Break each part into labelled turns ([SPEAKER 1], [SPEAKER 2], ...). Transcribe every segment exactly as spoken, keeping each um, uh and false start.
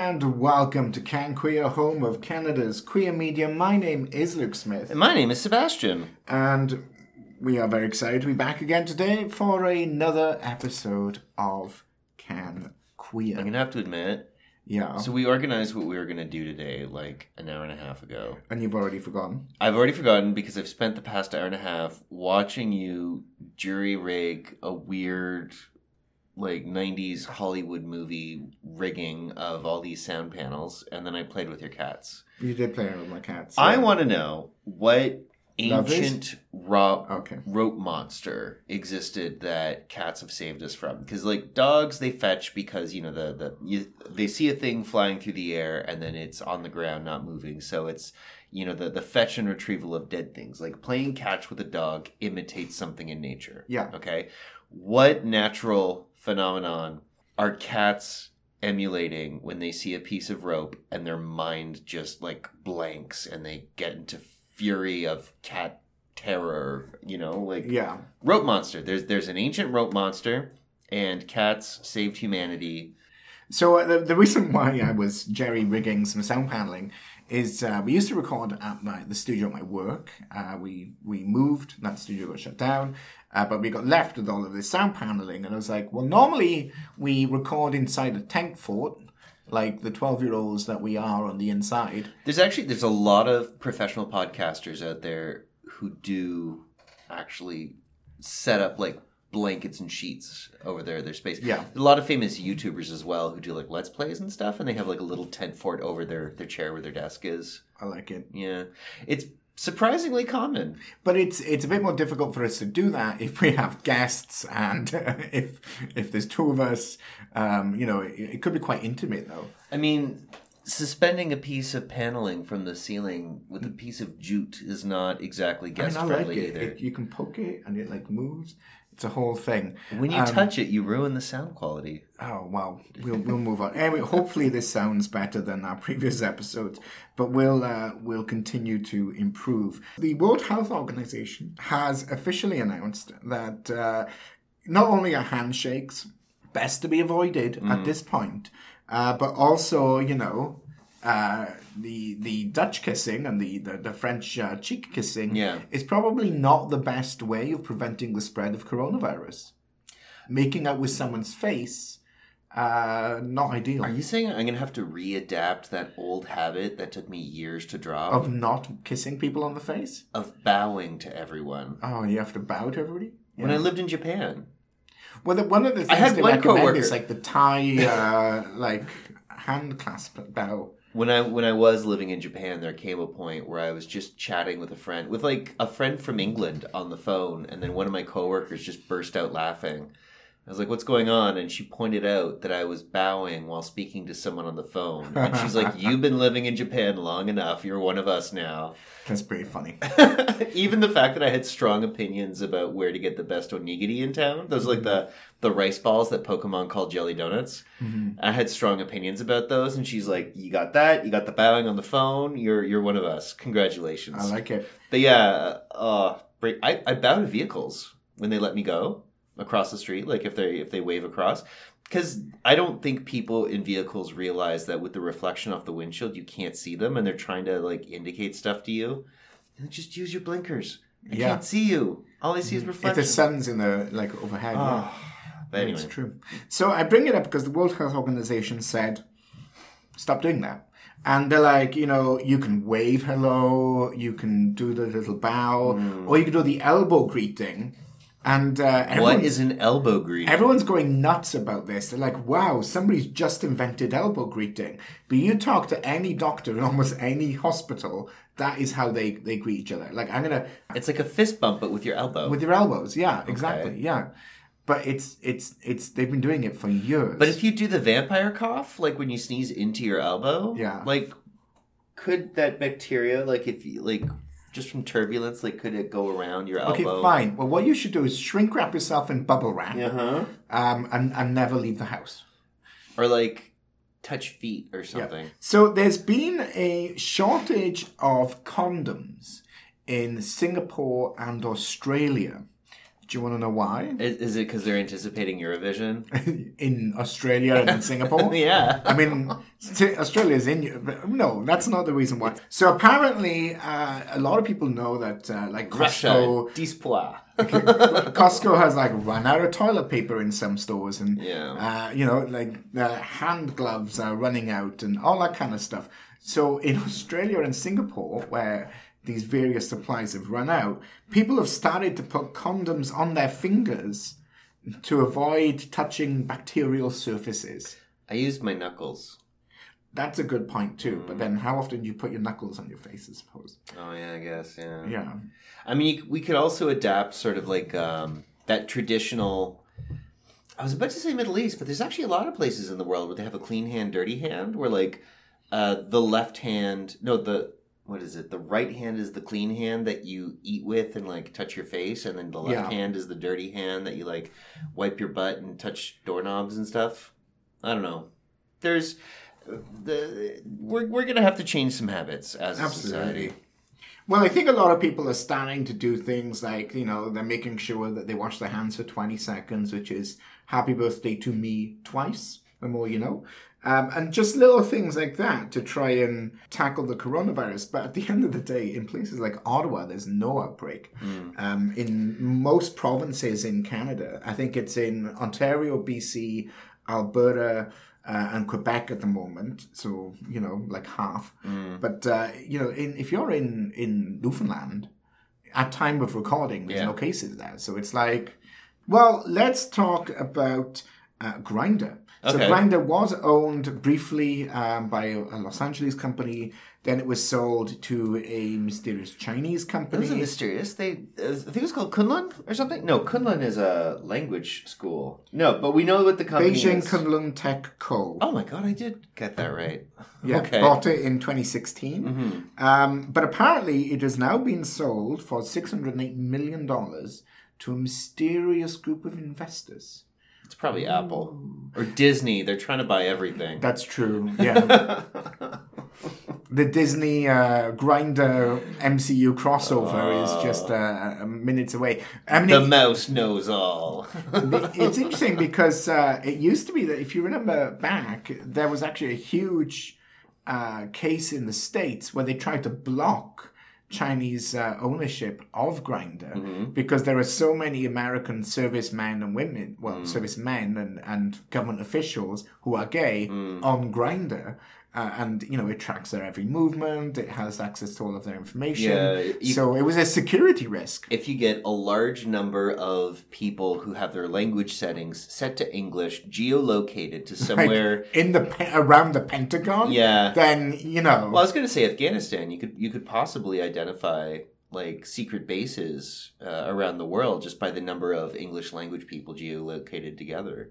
[SPEAKER 1] and welcome to Can Queer, home of Canada's queer media. My name is Luke Smith.
[SPEAKER 2] And my name is Sebastian.
[SPEAKER 1] And we are very excited to be back again today for another episode of Can Queer.
[SPEAKER 2] I'm going to have to admit,
[SPEAKER 1] yeah.
[SPEAKER 2] So we organized what we were going to do today like an hour and a half ago.
[SPEAKER 1] And you've already forgotten?
[SPEAKER 2] I've already forgotten because I've spent the past hour and a half watching you jury rig a weird like nineties Hollywood movie rigging of all these sound panels, and then I played with your cats.
[SPEAKER 1] You did play with my cats.
[SPEAKER 2] I
[SPEAKER 1] yeah.
[SPEAKER 2] want to know what ancient ro-
[SPEAKER 1] okay.
[SPEAKER 2] rope monster existed that cats have saved us from. Because like dogs, they fetch because, you know, the, the you, they see a thing flying through the air and then it's on the ground not moving. So it's, you know, the, the fetch and retrieval of dead things. Like playing catch with a dog imitates something in nature.
[SPEAKER 1] Yeah.
[SPEAKER 2] Okay. What natural phenomenon are cats emulating when they see a piece of rope and their mind just like blanks and they get into fury of cat terror, you know, like
[SPEAKER 1] yeah.
[SPEAKER 2] rope monster. There's there's an ancient rope monster, and cats saved humanity.
[SPEAKER 1] So uh, the, the reason why I was jerry rigging some sound paneling is uh, we used to record at my, the studio at my work. Uh, we we moved, that studio got shut down, uh, but we got left with all of this sound paneling, and I was like, well, normally we record inside a tent fort, like the twelve-year-olds that we are on the inside.
[SPEAKER 2] There's actually, there's a lot of professional podcasters out there who do actually set up like blankets and sheets over their, their space.
[SPEAKER 1] Yeah.
[SPEAKER 2] A lot of famous YouTubers as well who do like Let's Plays and stuff, and they have like a little tent fort over their, their chair where their desk is.
[SPEAKER 1] I like it.
[SPEAKER 2] Yeah. It's surprisingly common.
[SPEAKER 1] But it's it's a bit more difficult for us to do that if we have guests and uh, if if there's two of us. Um, you know, it, it could be quite intimate though.
[SPEAKER 2] I mean, suspending a piece of paneling from the ceiling with a piece of jute is not exactly guest
[SPEAKER 1] I mean, I
[SPEAKER 2] friendly
[SPEAKER 1] like it.
[SPEAKER 2] either.
[SPEAKER 1] It, you can poke it and it like moves. It's a whole thing.
[SPEAKER 2] When you
[SPEAKER 1] um,
[SPEAKER 2] touch it, you ruin the sound quality.
[SPEAKER 1] Oh, well, we'll we'll move on. Anyway, hopefully this sounds better than our previous episodes, but we'll uh, we'll continue to improve. The World Health Organization has officially announced that uh, not only are handshakes best to be avoided mm. at this point, uh, but also, you know, uh, the the Dutch kissing and the, the, the French uh, cheek kissing
[SPEAKER 2] yeah.
[SPEAKER 1] is probably not the best way of preventing the spread of coronavirus. Making out with someone's face, uh, not ideal.
[SPEAKER 2] Are you saying I'm going to have to readapt that old habit that took me years to drop?
[SPEAKER 1] Of not kissing people on the face?
[SPEAKER 2] Of bowing to everyone.
[SPEAKER 1] Oh, you have to bow to everybody?
[SPEAKER 2] Yeah. When I lived in Japan.
[SPEAKER 1] Well, the, one of the things
[SPEAKER 2] I had
[SPEAKER 1] they
[SPEAKER 2] one
[SPEAKER 1] recommend
[SPEAKER 2] coworker.
[SPEAKER 1] is like the Thai, uh, like, hand clasp bow.
[SPEAKER 2] When I when I was living in Japan, there came a point where I was just chatting with a friend, with like a friend from England on the phone, and then one of my coworkers just burst out laughing. I was like, what's going on? And she pointed out that I was bowing while speaking to someone on the phone. And she's like, you've been living in Japan long enough. You're one of us now.
[SPEAKER 1] That's pretty funny.
[SPEAKER 2] Even the fact that I had strong opinions about where to get the best onigiri in town. Those are like the, the rice balls that Pokemon call jelly donuts. Mm-hmm. I had strong opinions about those. And she's like, you got that? You got the bowing on the phone? You're you're one of us. Congratulations.
[SPEAKER 1] I like it.
[SPEAKER 2] But yeah, uh, I, I bow to vehicles when they let me go across the street, like if they if they wave across, because I don't think people in vehicles realize that with the reflection off the windshield you can't see them, and they're trying to like indicate stuff to you. And just use your blinkers. I yeah. can't see you. All I see is reflection.
[SPEAKER 1] If the sun's in the like overhead, oh, yeah.
[SPEAKER 2] But anyway.
[SPEAKER 1] It's true. So I bring it up because the World Health Organization said, stop doing that. And they're like, you know, you can wave hello, you can do the little bow, mm. or you can do the elbow greeting. And uh,
[SPEAKER 2] what is an elbow greeting?
[SPEAKER 1] Everyone's going nuts about this. They're like, wow, somebody's just invented elbow greeting. But you talk to any doctor in almost any hospital, that is how they, they greet each other. Like, I'm going to...
[SPEAKER 2] It's like a fist bump, but with your elbow.
[SPEAKER 1] With your elbows, yeah, exactly,
[SPEAKER 2] okay.
[SPEAKER 1] yeah. But it's, it's, it's, they've been doing it for years.
[SPEAKER 2] But if you do the vampire cough, like when you sneeze into your elbow,
[SPEAKER 1] yeah.
[SPEAKER 2] like, could that bacteria, like if you, like... just from turbulence, like, could it go around your elbow?
[SPEAKER 1] Okay, fine. Well, what you should do is shrink wrap yourself in bubble wrap
[SPEAKER 2] uh-huh.
[SPEAKER 1] um, and, and never leave the house.
[SPEAKER 2] Or, like, touch feet or something.
[SPEAKER 1] Yeah. So there's been a shortage of condoms in Singapore and Australia Do you want to know why?
[SPEAKER 2] Is, is it because they're anticipating Eurovision?
[SPEAKER 1] In Australia and in Singapore?
[SPEAKER 2] Yeah.
[SPEAKER 1] I mean, Australia's in... No, that's not the reason why. So apparently, uh, a lot of people know that, uh, like, Costco...
[SPEAKER 2] Russia, d'espoir.
[SPEAKER 1] Costco has, like, run out of toilet paper in some stores. And,
[SPEAKER 2] Yeah.
[SPEAKER 1] uh, you know, like, uh, hand gloves are running out and all that kind of stuff. So in Australia and Singapore, where... these various supplies have run out, people have started to put condoms on their fingers to avoid touching bacterial surfaces.
[SPEAKER 2] I used my knuckles.
[SPEAKER 1] That's a good point too, mm. but then how often do you put your knuckles on your face, I suppose?
[SPEAKER 2] Oh yeah, I guess, yeah.
[SPEAKER 1] Yeah.
[SPEAKER 2] I mean, we could also adapt sort of like um, that traditional... I was about to say Middle East, but there's actually a lot of places in the world where they have a clean hand, dirty hand, where like uh, the left hand... No, the... What is it? The right hand is the clean hand that you eat with and like touch your face, and then the left
[SPEAKER 1] Yeah.
[SPEAKER 2] hand is the dirty hand that you like wipe your butt and touch doorknobs and stuff. I don't know. There's the we're we're gonna have to change some habits as a
[SPEAKER 1] Absolutely.
[SPEAKER 2] society.
[SPEAKER 1] Well, I think a lot of people are starting to do things like, you know, they're making sure that they wash their hands for twenty seconds, which is happy birthday to me twice, the more you know. Um, and just little things like that to try and tackle the coronavirus. But at the end of the day, in places like Ottawa, there's no outbreak. Mm. Um, in most provinces in Canada, I think it's in Ontario, B C, Alberta, uh, and Quebec at the moment. So, you know, like half. Mm. But, uh, you know, in, if you're in, in Newfoundland, at time of recording, there's
[SPEAKER 2] yeah.
[SPEAKER 1] no cases there. So it's like, well, let's talk about uh, Grindr. So
[SPEAKER 2] okay.
[SPEAKER 1] Grindr was owned briefly um, by a Los Angeles company. Then it was sold to a mysterious Chinese company.
[SPEAKER 2] It was mysterious. They, I think it was called Kunlun or something. No, Kunlun is a language school. No, but we know what the company
[SPEAKER 1] Beijing
[SPEAKER 2] is.
[SPEAKER 1] Kunlun Tech Co.
[SPEAKER 2] Oh my god, I did get that right.
[SPEAKER 1] Yeah,
[SPEAKER 2] okay.
[SPEAKER 1] Bought it in twenty sixteen. Mm-hmm. Um, but apparently it has now been sold for six hundred eight million dollars to a mysterious group of investors.
[SPEAKER 2] It's probably Apple or Disney. They're trying to buy everything.
[SPEAKER 1] That's true. Yeah. The Disney uh, Grindr M C U crossover uh, is just uh, minutes away. I mean,
[SPEAKER 2] the
[SPEAKER 1] it,
[SPEAKER 2] mouse knows all.
[SPEAKER 1] It's interesting because uh, it used to be that if you remember back, there was actually a huge uh, case in the States where they tried to block Chinese uh, ownership of Grindr mm-hmm. because there are so many American servicemen and women, well, mm. servicemen and, and government officials who are gay mm. on Grindr. Uh, and, you know, it tracks their every movement. It has access to all of their information.
[SPEAKER 2] Yeah, you,
[SPEAKER 1] so it was a security risk.
[SPEAKER 2] If you get a large number of people who have their language settings set to English, geolocated to somewhere...
[SPEAKER 1] Like in the around the Pentagon?
[SPEAKER 2] Yeah.
[SPEAKER 1] Then, you know...
[SPEAKER 2] Well, I was going to say Afghanistan. You could you could possibly identify, like, secret bases uh, around the world just by the number of English language people geolocated together.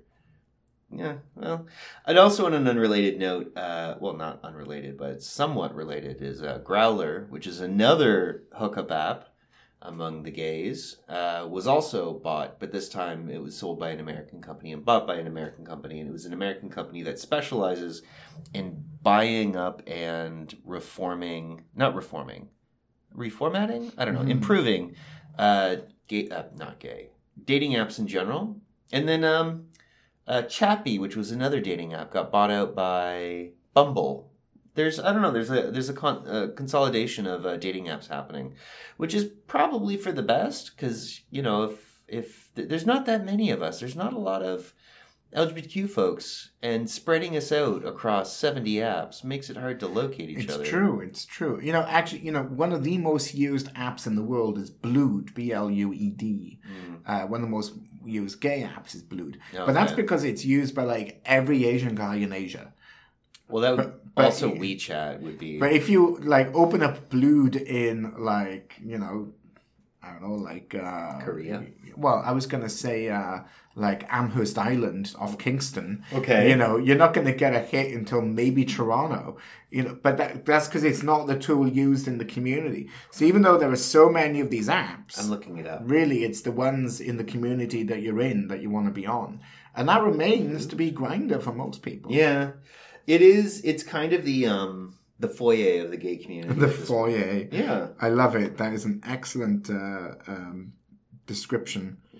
[SPEAKER 2] Yeah, well, and also on an unrelated note, uh, well, not unrelated, but somewhat related, is uh, Growler, which is another hookup app among the gays, uh, was also bought, but this time it was sold by an American company and bought by an American company, and it was an American company that specializes in buying up and reforming, not reforming, reformatting? I don't know, mm-hmm. improving, uh, gay, uh, not gay, dating apps in general, and then, um... Uh, Chappie, which was another dating app, got bought out by Bumble. There's, I don't know, there's a there's a, con- a consolidation of uh, dating apps happening, which is probably for the best because, you know, if if th- there's not that many of us, there's not a lot of L G B T Q folks, and spreading us out across seventy apps makes it hard to locate each
[SPEAKER 1] it's
[SPEAKER 2] other. It's
[SPEAKER 1] true, it's true. You know, actually, you know, one of the most used apps in the world is Blued, B L U E D. Mm. Uh, one of the most used gay apps is Blued. Okay. But that's because it's used by, like, every Asian guy in Asia.
[SPEAKER 2] Well, that would
[SPEAKER 1] but, but,
[SPEAKER 2] also WeChat would be...
[SPEAKER 1] But if you, like, open up Blued in, like, you know, I don't know, like... Uh,
[SPEAKER 2] Korea?
[SPEAKER 1] Well, I was going to say, uh, like, Amherst Island off Kingston.
[SPEAKER 2] Okay.
[SPEAKER 1] You know, you're not going to get a hit until maybe Toronto. You know, but that, that's because it's not the tool used in the community. So even though there are so many of these apps...
[SPEAKER 2] I'm looking it up.
[SPEAKER 1] Really, it's the ones in the community that you're in that you want to be on. And that remains to be Grindr for most people.
[SPEAKER 2] Yeah. It is, it's kind of the... um. The foyer of the gay community.
[SPEAKER 1] The foyer.
[SPEAKER 2] Yeah.
[SPEAKER 1] I love it. That is an excellent uh, um, description.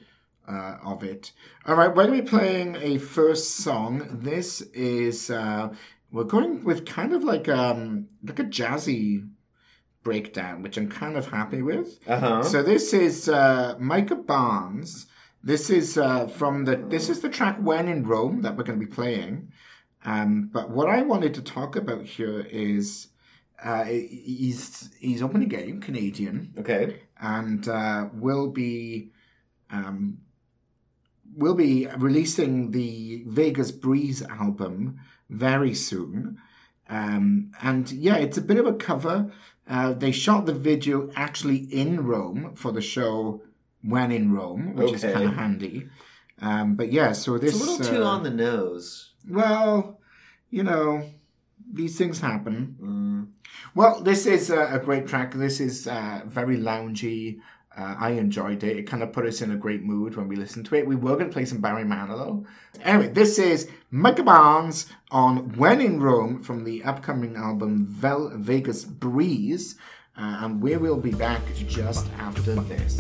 [SPEAKER 1] uh, of it. All right, we're going to be playing a first song. This is, uh, we're going with kind of like, um, like a jazzy breakdown, which I'm kind of happy with.
[SPEAKER 2] Uh-huh.
[SPEAKER 1] So this is uh, Micah Barnes. This is uh, from the, this is the track When in Rome that we're going to be playing. Um, but what I wanted to talk about here is uh, he's he's openly gay, Canadian.
[SPEAKER 2] Okay.
[SPEAKER 1] And uh, will be um, will be releasing the Vegas Breeze album very soon. Um, and yeah, it's a bit of a cover. Uh, they shot the video actually in Rome for the show When in Rome, which okay. is kind of handy. Um, but yeah, so this...
[SPEAKER 2] It's a little too
[SPEAKER 1] uh,
[SPEAKER 2] on the nose.
[SPEAKER 1] Well, you know, these things happen.
[SPEAKER 2] Mm.
[SPEAKER 1] Well, this is a, a great track. This is uh, very loungy. Uh, I enjoyed it. It kind of put us in a great mood when we listened to it. We were going to play some Barry Manilow. Anyway, this is Micah Barnes on When in Rome from the upcoming album Vel- Vegas Breeze. Uh, and we will be back just after this.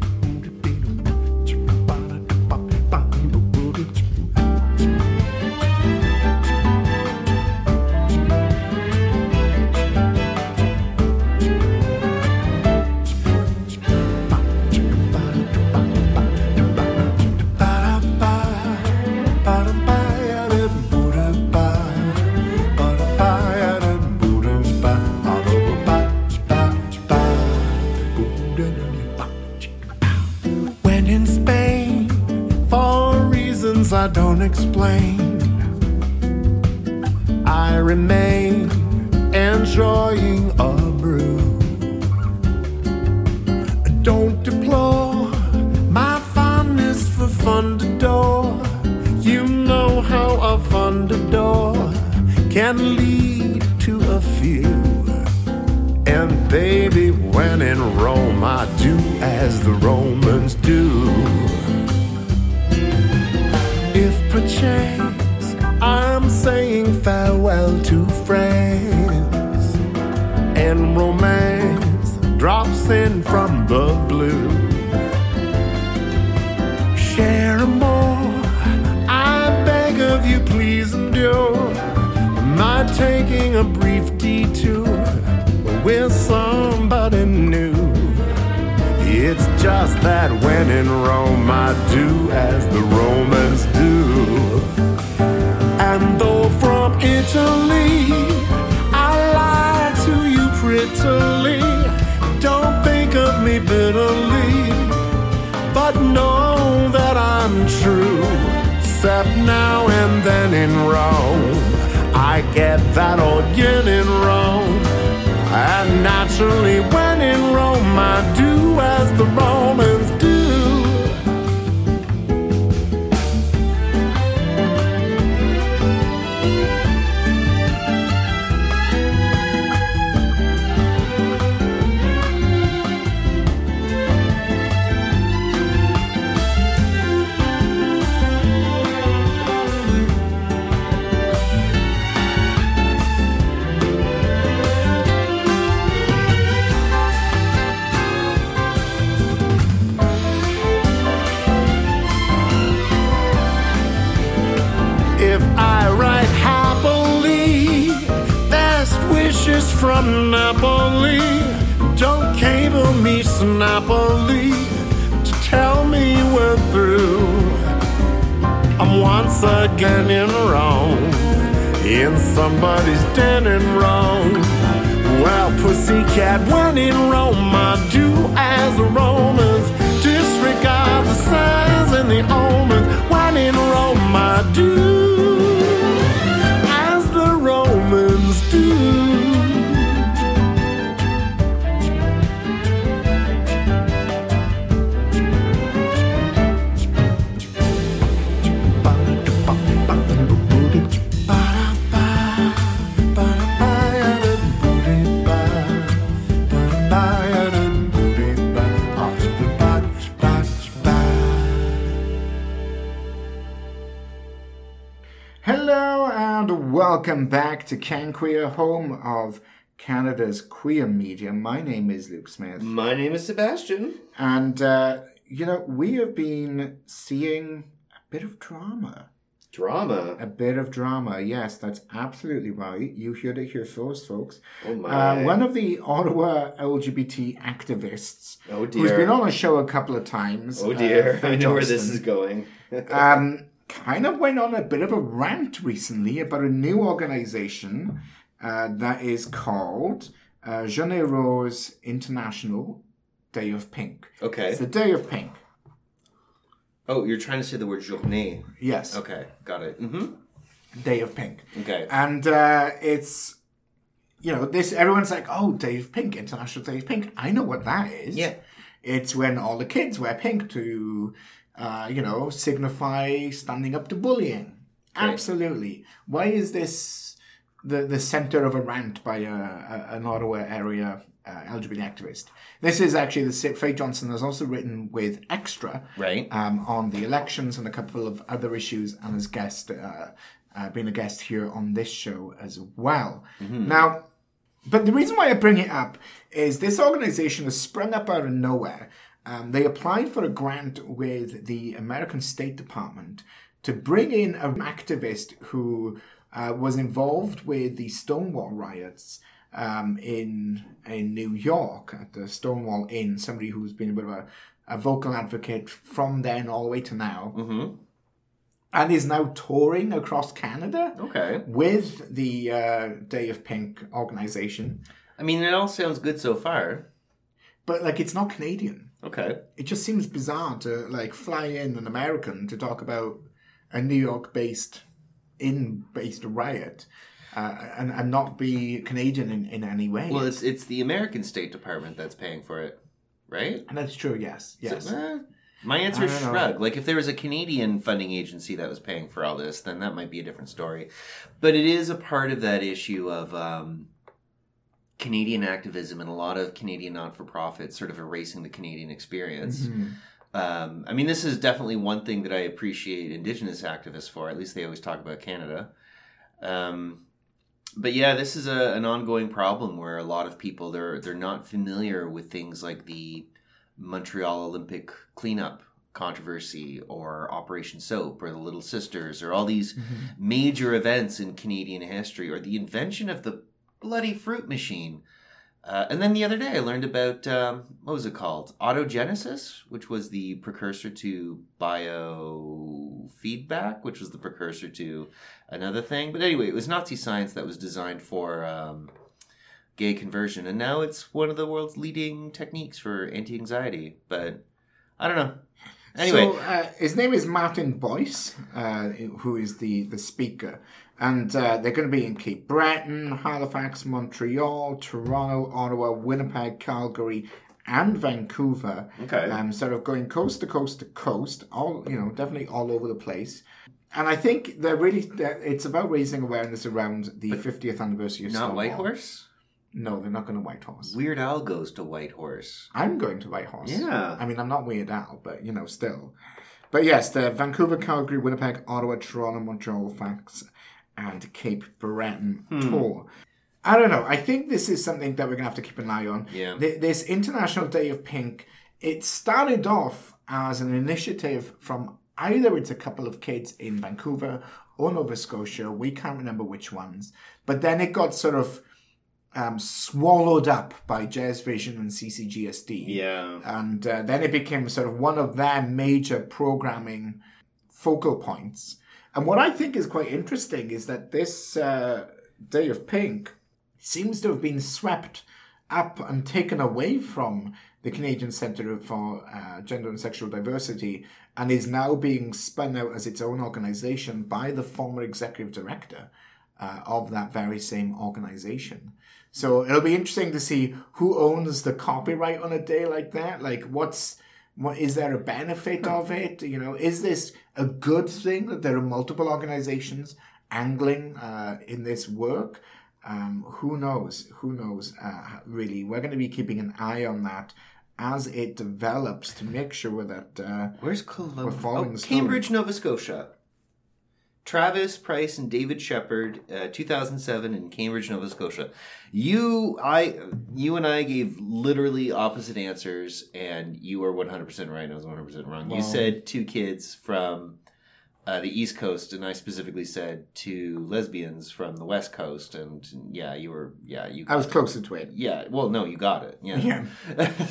[SPEAKER 3] I don't explain. I remain enjoying a brew. Don't deplore my fondness for Fundador. You know how a Fundador can lead to a few. And baby, when in Rome, I do as the Romans do. If perchance I'm saying farewell to friends and romance drops in from the blue, share a more, I beg of you, please endure my taking a brief detour with somebody new. It's just that when in Rome I do as the Romans do. And though from Italy I lie to you prettily, don't think of me bitterly, but know that I'm true. Except now and then in Rome I get that old yin in Rome. And naturally when in Rome I do as the Romans do. From Napoli, don't cable me snappily to tell me we're through. I'm once again in Rome, in somebody's den in Rome. Well, pussycat, when in Rome I do as the Romans, disregard the signs and the omens. When in Rome I do as the Romans do.
[SPEAKER 1] Welcome back to Can Queer, home of Canada's queer media. My name is Luke Smith.
[SPEAKER 2] My name is Sebastian.
[SPEAKER 1] And uh, you know, we have been seeing a bit of drama.
[SPEAKER 2] Drama?
[SPEAKER 1] A bit of drama, yes, that's absolutely right. You heard it here first, folks.
[SPEAKER 2] Oh, my.
[SPEAKER 1] Uh, one of the Ottawa L G B T activists,
[SPEAKER 2] oh, dear.
[SPEAKER 1] who's been on a show a couple of times.
[SPEAKER 2] Oh, dear.
[SPEAKER 1] Uh,
[SPEAKER 2] I know where this is going.
[SPEAKER 1] um, kind of went on a bit of a rant recently about a new organization uh, that is called uh, Journée Rose International Day of Pink.
[SPEAKER 2] Okay.
[SPEAKER 1] It's the Day of Pink.
[SPEAKER 2] Oh, you're trying to say the word journée.
[SPEAKER 1] Yes.
[SPEAKER 2] Okay, got it. Mm-hmm.
[SPEAKER 1] Day of Pink.
[SPEAKER 2] Okay.
[SPEAKER 1] And uh, it's, you know, this, everyone's like, oh, Day of Pink, International Day of Pink. I know what that is.
[SPEAKER 2] Yeah.
[SPEAKER 1] It's when all the kids wear pink to, uh, you know, signify standing up to bullying.
[SPEAKER 2] Right.
[SPEAKER 1] Absolutely. Why is this the, the center of a rant by a, a, an Ottawa area uh, L G B T activist? This is actually, the Faye Johnson has also written with Extra
[SPEAKER 2] right.
[SPEAKER 1] um, on the elections and a couple of other issues, and has guest, uh, uh, been a guest here on this show as well. Mm-hmm. Now, but the reason why I bring it up is this organization has sprung up out of nowhere. Um, they applied for a grant with the American State Department to bring in an activist who uh, was involved with the Stonewall riots um, in in New York at the Stonewall Inn. Somebody who's been a bit of a, a vocal advocate from then all the way to now.
[SPEAKER 2] Mm-hmm.
[SPEAKER 1] And is now touring across Canada
[SPEAKER 2] okay.
[SPEAKER 1] with the uh, Day of Pink organization.
[SPEAKER 2] I mean, it all sounds good so far.
[SPEAKER 1] But, like, it's not Canadian.
[SPEAKER 2] Okay.
[SPEAKER 1] It just seems bizarre to, like, fly in an American to talk about a New York-based, in-based riot uh, and, and not be Canadian in, in any way.
[SPEAKER 2] Well, it's it's the American State Department that's paying for it, right?
[SPEAKER 1] And that's true, yes. Yes.
[SPEAKER 2] So, eh, my answer
[SPEAKER 1] I
[SPEAKER 2] is
[SPEAKER 1] don't know.
[SPEAKER 2] shrug. Like, if there was a Canadian funding agency that was paying for all this, then that might be a different story. But it is a part of that issue of um, Canadian activism and a lot of Canadian not-for-profits sort of erasing the Canadian experience.
[SPEAKER 1] Mm-hmm.
[SPEAKER 2] Um, I mean, this is definitely one thing that I appreciate Indigenous activists for. At least they always talk about Canada. Um, but yeah, this is a, an ongoing problem where a lot of people, they're they're not familiar with things like the Montreal Olympic cleanup controversy or Operation Soap or the Little Sisters or all these
[SPEAKER 1] Mm-hmm.
[SPEAKER 2] major events in Canadian history or the invention of the bloody fruit machine. Uh, and then the other day I learned about, um, what was it called? Autogenesis, which was the precursor to biofeedback, which was the precursor to another thing. But anyway, it was Nazi science that was designed for um, gay conversion. And now it's one of the world's leading techniques for anti-anxiety. But I don't know. Anyway.
[SPEAKER 1] So, uh, his name is Martin Boyce, uh, who is the, the speaker. And uh, they're going to be in Cape Breton, Halifax, Montreal, Toronto, Ottawa, Winnipeg, Calgary, and Vancouver.
[SPEAKER 2] Okay.
[SPEAKER 1] Um, sort of going coast to coast to coast, all you know, definitely all over the place. And I think they're really, they're, it's about raising awareness around the but fiftieth anniversary of
[SPEAKER 2] not
[SPEAKER 1] Stonewall.
[SPEAKER 2] Whitehorse?
[SPEAKER 1] No, they're not going to Whitehorse.
[SPEAKER 2] Weird Al goes to Whitehorse.
[SPEAKER 1] I'm going to Whitehorse.
[SPEAKER 2] Yeah.
[SPEAKER 1] I mean, I'm not Weird Al, but, you know, still. But yes, the Vancouver, Calgary, Winnipeg, Ottawa, Toronto, Montreal, Halifax, and Cape Breton
[SPEAKER 2] hmm.
[SPEAKER 1] tour. I don't know. I think this is something that we're going to have to keep an eye on.
[SPEAKER 2] Yeah.
[SPEAKER 1] This International Day of Pink, it started off as an initiative from either it's a couple of kids in Vancouver or Nova Scotia. We can't remember which ones. But then it got sort of um, swallowed up by Jazz Vision and C C G S D.
[SPEAKER 2] Yeah.
[SPEAKER 1] And uh, then it became sort of one of their major programming focal points. And what I think is quite interesting is that this uh, Day of Pink seems to have been swept up and taken away from the Canadian Centre for uh, Gender and Sexual Diversity and is now being spun out as its own organisation by the former executive director uh, of that very same organisation. So it'll be interesting to see who owns the copyright on a day like that. Like, what's... What, is there a benefit of it? You know, is this a good thing that there are multiple organizations angling uh, in this work? Um, who knows? Who knows, uh, really? We're going to be keeping an eye on that as it develops to make sure that... Uh,
[SPEAKER 2] Where's Columbia?
[SPEAKER 1] We're following
[SPEAKER 2] oh,
[SPEAKER 1] the story.
[SPEAKER 2] Cambridge, Nova Scotia. Travis Price and David Shepard, uh, two thousand seven in Cambridge, Nova Scotia. You, I, you and I gave literally opposite answers, and you were one hundred percent right, and I was one hundred percent wrong. Wow. You said two kids from uh, the East Coast, and I specifically said two lesbians from the West Coast, and yeah, you were, yeah, you.
[SPEAKER 1] I was
[SPEAKER 2] it.
[SPEAKER 1] closer to it.
[SPEAKER 2] Yeah, well, no, you got it. Yeah.
[SPEAKER 1] Yeah.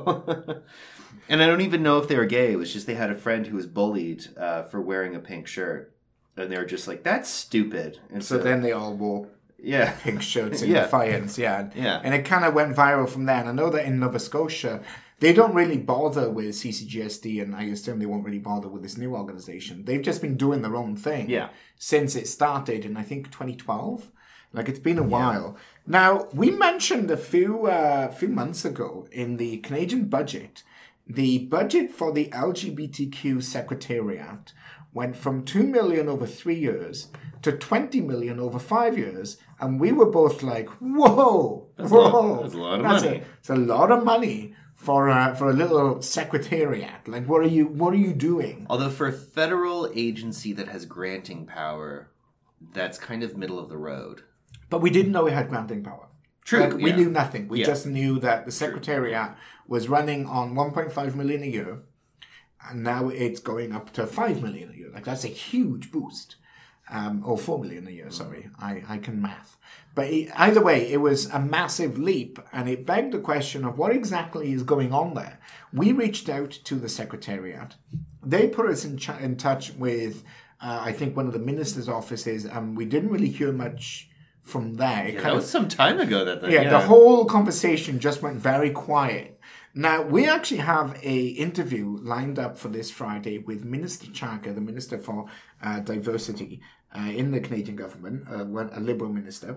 [SPEAKER 2] So, and I don't even know if they were gay. It was just they had a friend who was bullied uh, for wearing a pink shirt. And they were just like, that's stupid. And
[SPEAKER 1] so, so then they all wore
[SPEAKER 2] yeah.
[SPEAKER 1] pink shirts in
[SPEAKER 2] yeah.
[SPEAKER 1] defiance, yeah.
[SPEAKER 2] yeah.
[SPEAKER 1] And it kind of went viral from there. And I know that in Nova Scotia, they don't really bother with C C G S D, and I assume they won't really bother with this new organization. They've just been doing their own thing
[SPEAKER 2] yeah.
[SPEAKER 1] since it started in, I think, twenty twelve. Like, it's been a while. Yeah. Now, we mentioned a few uh, few months ago in the Canadian budget, the budget for the L G B T Q Secretariat went from two million over three years to twenty million over five years. And we were both like, whoa,
[SPEAKER 2] that's
[SPEAKER 1] whoa.
[SPEAKER 2] A lot, that's a lot of
[SPEAKER 1] that's
[SPEAKER 2] money.
[SPEAKER 1] A, it's a lot of money for uh, for a little secretariat. Like, what are you, what are you doing?
[SPEAKER 2] Although for a federal agency that has granting power, that's kind of middle of the road.
[SPEAKER 1] But we didn't know it had granting power.
[SPEAKER 2] True.
[SPEAKER 1] Like, we
[SPEAKER 2] yeah.
[SPEAKER 1] knew nothing. We
[SPEAKER 2] yeah.
[SPEAKER 1] just knew that the secretariat was running on one point five million a year. And now it's going up to five million a year. Like, that's a huge boost. Um, or four million a year, sorry. I, I can math. But it, either way, it was a massive leap. And it begged the question of what exactly is going on there. We reached out to the Secretariat. They put us in, ch- in touch with, uh, I think, one of the minister's offices. And we didn't really hear much from there. It
[SPEAKER 2] Yeah,
[SPEAKER 1] kind
[SPEAKER 2] that
[SPEAKER 1] of,
[SPEAKER 2] was some time ago. That thing,
[SPEAKER 1] yeah,
[SPEAKER 2] yeah,
[SPEAKER 1] the whole conversation just went very quiet. Now, we actually have a interview lined up for this Friday with Minister Chaka, the Minister for uh, Diversity uh, in the Canadian government, uh, a Liberal minister,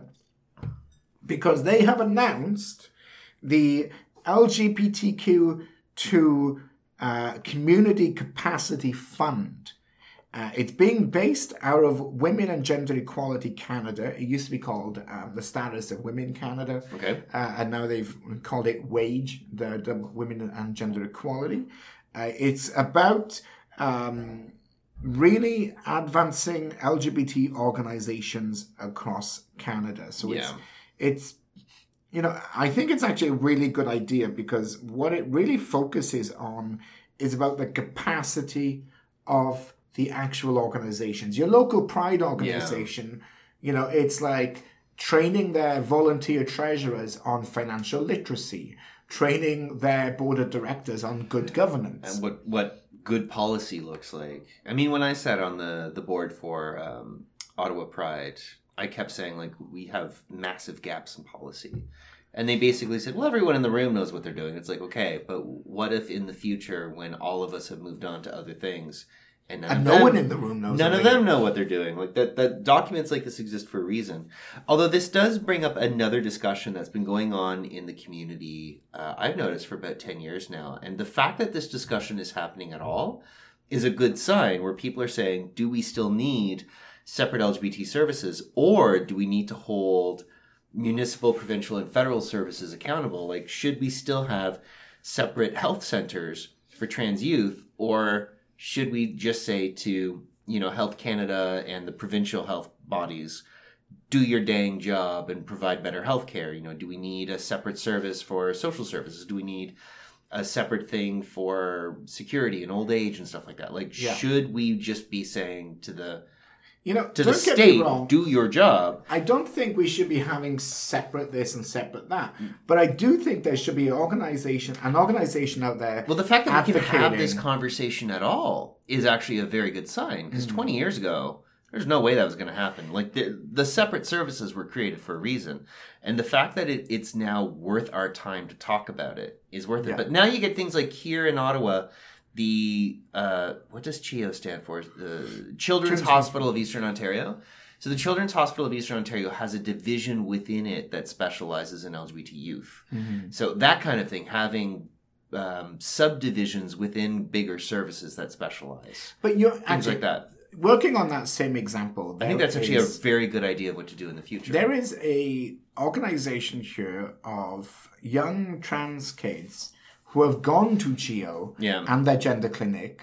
[SPEAKER 1] because they have announced the L G B T Q two uh, Community Capacity Fund. Uh, it's being based out of Women and Gender Equality Canada. It used to be called um, the Status of Women Canada.
[SPEAKER 2] Okay.
[SPEAKER 1] Uh, and now they've called it WAGE, the, the Women and Gender Equality. Uh, it's about um, really advancing L G B T organizations across Canada. So it's,
[SPEAKER 2] yeah.
[SPEAKER 1] it's, you know, I think it's actually a really good idea because what it really focuses on is about the capacity of the actual organizations. Your local pride organization, yeah. you know, it's like training their volunteer treasurers on financial literacy, training their board of directors on good governance.
[SPEAKER 2] And what, what good policy looks like. I mean, when I sat on the, the board for um, Ottawa Pride, I kept saying, like, we have massive gaps in policy. And they basically said, well, everyone in the room knows what they're doing. It's like, okay, but what if in the future when all of us have moved on to other things, And, none
[SPEAKER 1] and
[SPEAKER 2] of
[SPEAKER 1] no
[SPEAKER 2] them,
[SPEAKER 1] one in the room knows.
[SPEAKER 2] None of them know what they're doing. Like that, that documents like this exist for a reason. Although this does bring up another discussion that's been going on in the community. Uh, I've noticed for about ten years now, and the fact that this discussion is happening at all is a good sign. Where people are saying, "Do we still need separate L G B T services, or do we need to hold municipal, provincial, and federal services accountable? Like, should we still have separate health centers for trans youth, or should we just say to, you know, Health Canada and the provincial health bodies, do your dang job and provide better health care? You know, do we need a separate service for social services? Do we need a separate thing for security and old age and stuff like that? Like, yeah. should we just be saying to the,
[SPEAKER 1] you know,
[SPEAKER 2] to the state, do your job?
[SPEAKER 1] I don't think we should be having separate this and separate that. But I do think there should be an organization, an organization out there.
[SPEAKER 2] Well, the fact that we can have this conversation at all is actually a very good sign. Because mm. twenty years ago, there's no way that was going to happen. Like, the, the separate services were created for a reason. And the fact that it, it's now worth our time to talk about it is worth
[SPEAKER 1] yeah.
[SPEAKER 2] it. But now you get things like here in Ottawa, the, uh, what does C H I O stand for? The Children's Hospital of Eastern Ontario. So the Children's Hospital of Eastern Ontario has a division within it that specializes in L G B T youth. Mm-hmm. So that kind of thing, having um, subdivisions within bigger services that specialize.
[SPEAKER 1] But you're
[SPEAKER 2] things
[SPEAKER 1] actually,
[SPEAKER 2] like that.
[SPEAKER 1] Working on that same example,
[SPEAKER 2] I think that's actually is, a very good idea of what to do in the future.
[SPEAKER 1] There is a organization here of young trans kids who have gone to C H I O
[SPEAKER 2] yeah.
[SPEAKER 1] and their gender clinic
[SPEAKER 2] yeah.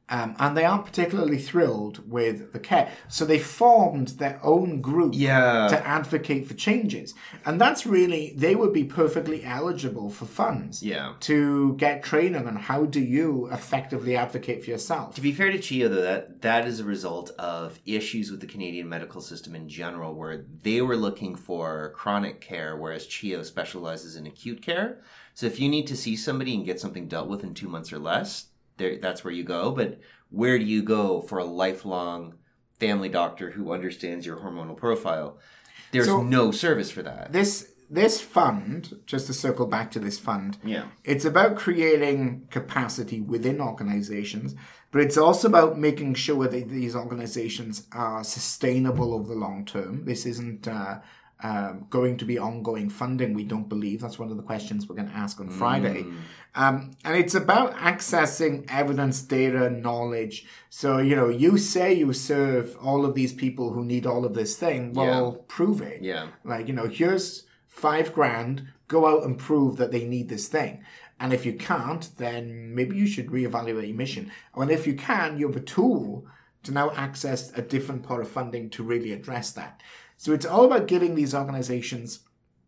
[SPEAKER 1] Um, and they aren't particularly thrilled with the care. So they formed their own group
[SPEAKER 2] Yeah.
[SPEAKER 1] to advocate for changes. And that's really, they would be perfectly eligible for funds
[SPEAKER 2] Yeah.
[SPEAKER 1] to get training on how do you effectively advocate for yourself.
[SPEAKER 2] To be fair to CHEO, though, that, that is a result of issues with the Canadian medical system in general, where they were looking for chronic care, whereas CHEO specializes in acute care. So if you need to see somebody and get something dealt with in two months or less, there, that's where you go. But where do you go for a lifelong family doctor who understands your hormonal profile? There's
[SPEAKER 1] So-
[SPEAKER 2] no service for that.
[SPEAKER 1] This this fund, just to circle back to this fund,
[SPEAKER 2] Yeah.
[SPEAKER 1] it's about creating capacity within organizations, but it's also about making sure that these organizations are sustainable over the long term. This isn't uh, um, going to be ongoing funding, we don't believe. That's one of the questions we're going to ask on Friday. Um, and it's about accessing evidence, data, knowledge. So, you know, you say you serve all of these people who need all of this thing. Well, prove it.
[SPEAKER 2] Yeah.
[SPEAKER 1] Like, you know, here's five grand, go out and prove that they need this thing. And if you can't, then maybe you should reevaluate your mission. And if you can, you have a tool to now access a different pot of funding to really address that. So it's all about giving these organizations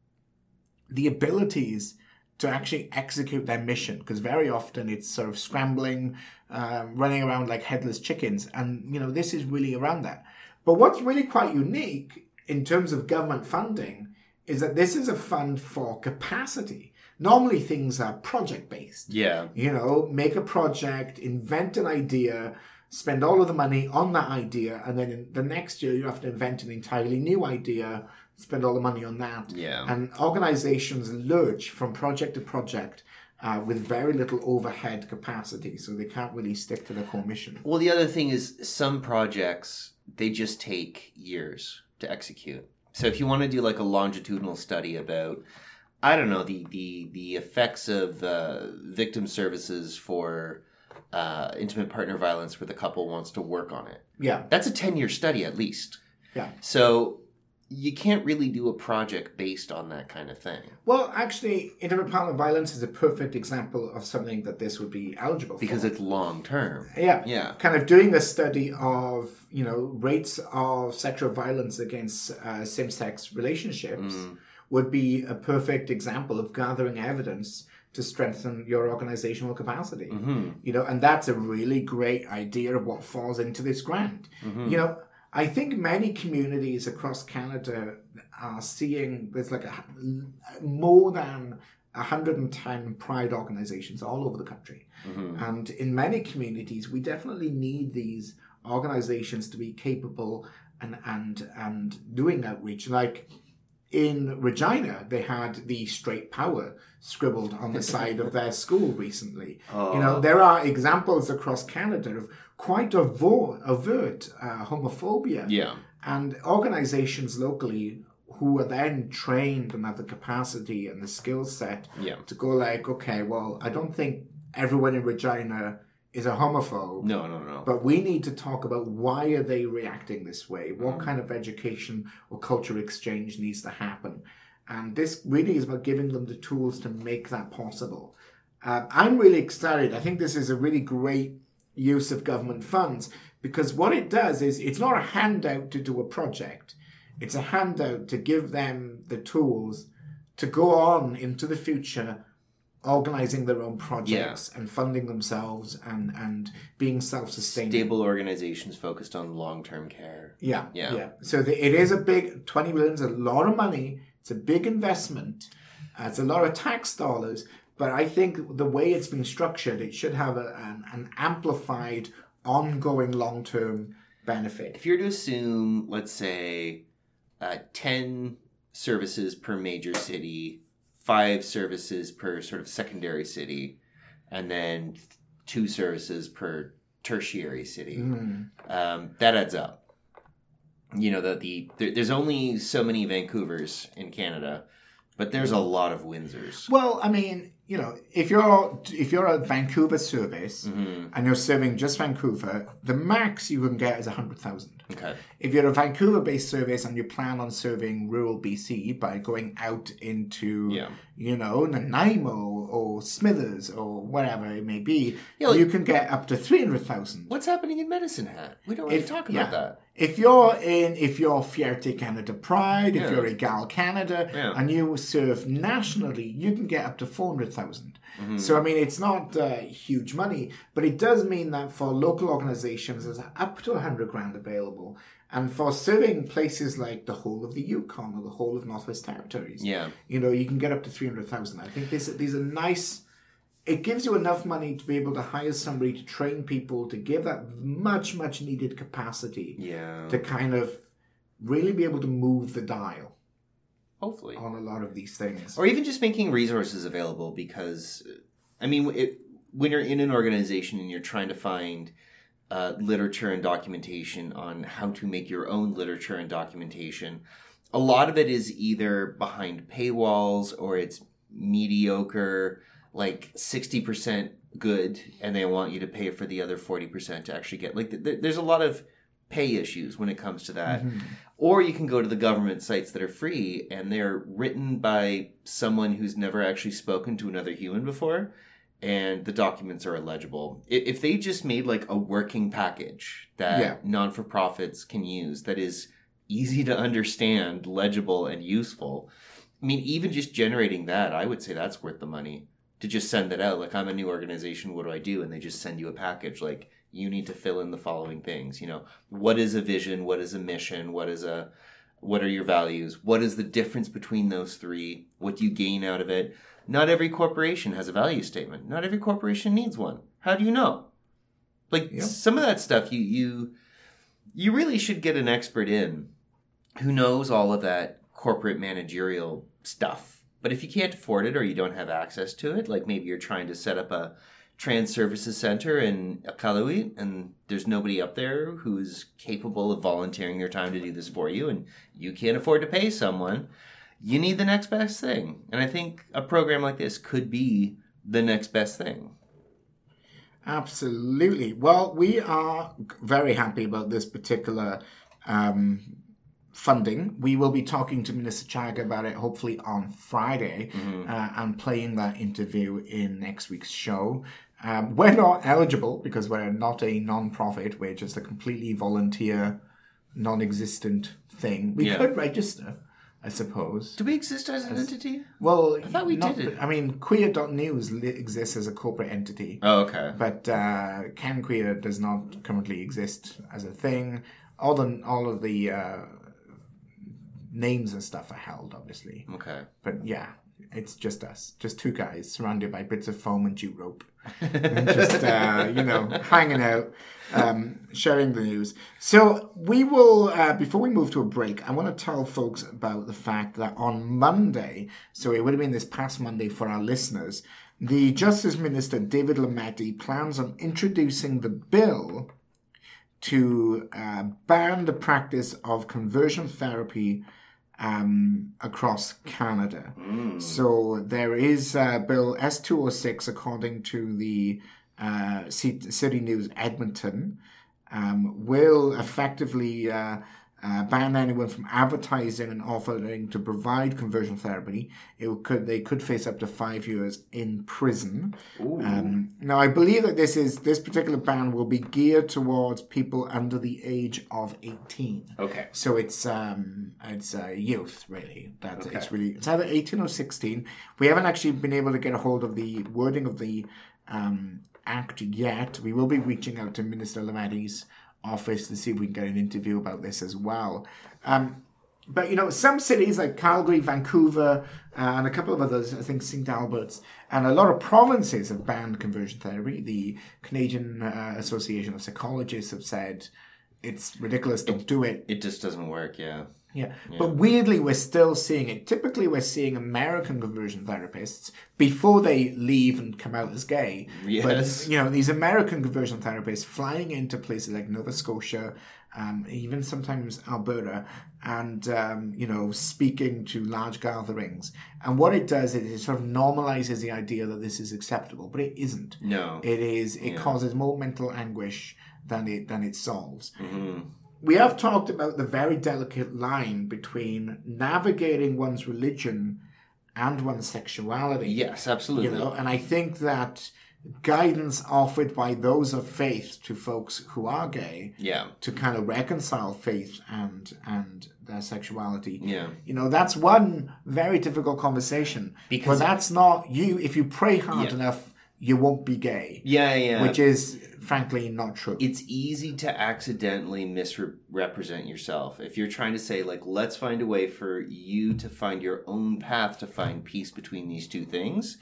[SPEAKER 1] the abilities to actually execute their mission, because very often it's sort of scrambling, uh, running around like headless chickens. And, you know, this is really around that. But what's really quite unique in terms of government funding is that this is a fund for capacity. Normally things are project-based.
[SPEAKER 2] Yeah.
[SPEAKER 1] You know, make a project, invent an idea, spend all of the money on that idea, and then in the next year you have to invent an entirely new idea, spend all the money on that.
[SPEAKER 2] Yeah.
[SPEAKER 1] And organizations lurch from project to project uh, with very little overhead capacity, so they can't really stick to their core mission.
[SPEAKER 2] Well, the other thing is some projects, they just take years to execute. So if you want to do like a longitudinal study about, I don't know, the the, the effects of uh, victim services for uh, intimate partner violence where the couple wants to work on it,
[SPEAKER 1] Yeah,
[SPEAKER 2] that's a ten-year study at least.
[SPEAKER 1] yeah.
[SPEAKER 2] So you can't really do a project based on that kind of thing.
[SPEAKER 1] Well, actually, intimate partner violence is a perfect example of something that this would be eligible for.
[SPEAKER 2] Because it's long-term.
[SPEAKER 1] Yeah.
[SPEAKER 2] Yeah.
[SPEAKER 1] Kind of doing a study of, you know, rates of sexual violence against uh, same-sex relationships
[SPEAKER 2] Mm.
[SPEAKER 1] would be a perfect example of gathering evidence to strengthen your organizational capacity.
[SPEAKER 2] Mm-hmm.
[SPEAKER 1] You know, and that's a really great idea of what falls into this grant.
[SPEAKER 2] Mm-hmm.
[SPEAKER 1] You know, I think many communities across Canada are seeing there's like a, more than one hundred ten pride organizations all over the country.
[SPEAKER 2] Mm-hmm.
[SPEAKER 1] And in many communities, we definitely need these organizations to be capable and and and doing outreach. Like in Regina, they had the straight power scribbled on the side of their school recently.
[SPEAKER 2] Oh.
[SPEAKER 1] You know, there are examples across Canada of quite overt, overt uh, homophobia.
[SPEAKER 2] Yeah.
[SPEAKER 1] And organizations locally who are then trained and have the capacity and the skill set
[SPEAKER 2] Yeah.
[SPEAKER 1] to go like, okay, well, I don't think everyone in Regina is a homophobe.
[SPEAKER 2] No, no, no.
[SPEAKER 1] But we need to talk about why are they reacting this way? What kind of education or culture exchange needs to happen? And this really is about giving them the tools to make that possible. Uh, I'm really excited. I think this is a really great use of government funds because what it does is it's not a handout to do a project. It's a handout to give them the tools to go on into the future organizing their own projects and funding themselves and, and being self-sustaining.
[SPEAKER 2] Stable organizations focused on long-term care.
[SPEAKER 1] Yeah,
[SPEAKER 2] Yeah.
[SPEAKER 1] yeah. So the, it is a big, twenty million is a lot of money. It's a big investment. Uh, it's a lot of tax dollars. But I think the way it's been structured, it should have a, an, an amplified, ongoing long-term benefit.
[SPEAKER 2] If you were to assume, let's say, uh, ten services per major city, five services per sort of secondary city, and then two services per tertiary city,
[SPEAKER 1] Mm.
[SPEAKER 2] um, that adds up. You know, the, the there, there's only so many Vancouvers in Canada, but there's a lot of Windsors.
[SPEAKER 1] Well, I mean, you know, if you're if you're a Vancouver service
[SPEAKER 2] Mm-hmm.
[SPEAKER 1] and you're serving just Vancouver, the max you can get is one hundred thousand.
[SPEAKER 2] Okay.
[SPEAKER 1] If you're a Vancouver-based service and you plan on serving rural B C by going out into,
[SPEAKER 2] Yeah.
[SPEAKER 1] you know, Nanaimo or Smithers or whatever it may be,
[SPEAKER 2] Yeah, like-
[SPEAKER 1] you can get up to three hundred thousand.
[SPEAKER 2] What's happening in Medicine Hat? We don't really
[SPEAKER 1] If-
[SPEAKER 2] talk
[SPEAKER 1] yeah.
[SPEAKER 2] about that.
[SPEAKER 1] If you're in, if you're Fierté Canada Pride, if
[SPEAKER 2] Yeah.
[SPEAKER 1] you're Egal Canada,
[SPEAKER 2] Yeah.
[SPEAKER 1] and you serve nationally, you can get up to four hundred thousand.
[SPEAKER 2] Mm-hmm.
[SPEAKER 1] So, I mean, it's not uh, huge money, but it does mean that for local organizations, there's up to one hundred grand available. And for serving places like the whole of the Yukon or the whole of Northwest Territories,
[SPEAKER 2] Yeah.
[SPEAKER 1] you know, you can get up to three hundred thousand. I think this, these are nice. It gives you enough money to be able to hire somebody to train people, to give that much, much needed capacity
[SPEAKER 2] Yeah.
[SPEAKER 1] to kind of really be able to move the dial
[SPEAKER 2] Hopefully.
[SPEAKER 1] on a lot of these things.
[SPEAKER 2] Or even just making resources available because, I mean, it, when you're in an organization and you're trying to find uh, literature and documentation on how to make your own literature and documentation, a lot of it is either behind paywalls or it's mediocre, like sixty percent good, and they want you to pay for the other forty percent to actually get, like, th- there's a lot of pay issues when it comes to that.
[SPEAKER 1] Mhm.
[SPEAKER 2] Or you can go to the government sites that are free and they're written by someone who's never actually spoken to another human before, and the documents are illegible. I- If they just made like a working package that
[SPEAKER 1] Yeah.
[SPEAKER 2] non-for-profits can use that is easy to understand, legible, and useful, I mean, even just generating that, I would say that's worth the money to just send it out. Like, I'm a new organization, what do I do? And they just send you a package like, you need to fill in the following things. You know, what is a vision? What is a mission? What is a, what are your values? What is the difference between those three? What do you gain out of it? Not every corporation has a value statement. Not every corporation needs one. How do you know? Like,
[SPEAKER 1] Yep.
[SPEAKER 2] some of that stuff, you you you really should get an expert in who knows all of that corporate managerial stuff. But if you can't afford it or you don't have access to it, like maybe you're trying to set up a trans services center in Iqaluit and there's nobody up there who's capable of volunteering their time to do this for you, and you can't afford to pay someone, you need the next best thing. And I think a program like this could be the next best thing.
[SPEAKER 1] Absolutely. Well, we are very happy about this particular um, funding. We will be talking to Minister Chaga about it hopefully on Friday uh, and playing that interview in next week's show. Um, we're not eligible because we're not a non-profit. We're just a completely volunteer, non-existent thing. We
[SPEAKER 2] Yeah.
[SPEAKER 1] could register, I suppose.
[SPEAKER 2] Do we exist as an entity?
[SPEAKER 1] Well,
[SPEAKER 2] I thought we
[SPEAKER 1] not-
[SPEAKER 2] did it.
[SPEAKER 1] I mean, queer dot news li- exists as a corporate entity.
[SPEAKER 2] Oh, okay.
[SPEAKER 1] But uh, Can Queer does not currently exist as a thing. All the all of the uh, names and stuff are held, obviously.
[SPEAKER 2] Okay.
[SPEAKER 1] But yeah, it's just us, just two guys surrounded by bits of foam and jute rope, and just uh, you know hanging out, um, sharing the news. So we will, uh, before we move to a break, I want to tell folks about the fact that on Monday, so it would have been this past Monday for our listeners, the Justice Minister David Lametti plans on introducing the bill to uh, ban the practice of conversion therapy um, across Canada. So there is uh, Bill S two oh six, according to the uh, C- City News Edmonton, um, will effectively uh, uh, ban anyone from advertising and offering to provide conversion therapy. It could they could face up to five years in prison. Um, now, I believe that this is this particular ban will be geared towards people under the age of eighteen.
[SPEAKER 2] Okay.
[SPEAKER 1] So it's um it's uh, youth really. That
[SPEAKER 2] Okay.
[SPEAKER 1] it's really it's either eighteen or sixteen. We haven't actually been able to get a hold of the wording of the um, act yet. We will be reaching out to Minister Lametti's office to see if we can get an interview about this as well. Um, but you know, some cities like Calgary, Vancouver, uh, and a couple of others, I think Saint Albert's, and a lot of provinces have banned conversion therapy. The Canadian uh, Association of Psychologists have said it's ridiculous, don't do it.
[SPEAKER 2] It just doesn't work, yeah.
[SPEAKER 1] Yeah. But weirdly, we're still seeing it. Typically, we're seeing American conversion therapists before they leave and come out as gay.
[SPEAKER 2] Yes.
[SPEAKER 1] But, you know, these American conversion therapists flying into places like Nova Scotia um, even sometimes Alberta, and, um, you know, speaking to large gatherings. And what it does is it sort of normalizes the idea that this is acceptable, but it isn't.
[SPEAKER 2] No.
[SPEAKER 1] It is, it
[SPEAKER 2] Yeah.
[SPEAKER 1] causes more mental anguish than it, than it solves.
[SPEAKER 2] Mm-hmm.
[SPEAKER 1] We have talked about the very delicate line between navigating one's religion and one's sexuality.
[SPEAKER 2] Yes, absolutely.
[SPEAKER 1] You know, and I think that guidance offered by those of faith to folks who are gay
[SPEAKER 2] Yeah.
[SPEAKER 1] to kind of reconcile faith and and their sexuality.
[SPEAKER 2] Yeah.
[SPEAKER 1] You know, that's one very difficult conversation.
[SPEAKER 2] Because-
[SPEAKER 1] but that's not you. If you pray hard
[SPEAKER 2] Yeah.
[SPEAKER 1] enough, you won't be gay.
[SPEAKER 2] Yeah, yeah.
[SPEAKER 1] Which is frankly not true.
[SPEAKER 2] It's easy to accidentally misrepresent yourself. If you're trying to say, like, let's find a way for you to find your own path to find peace between these two things,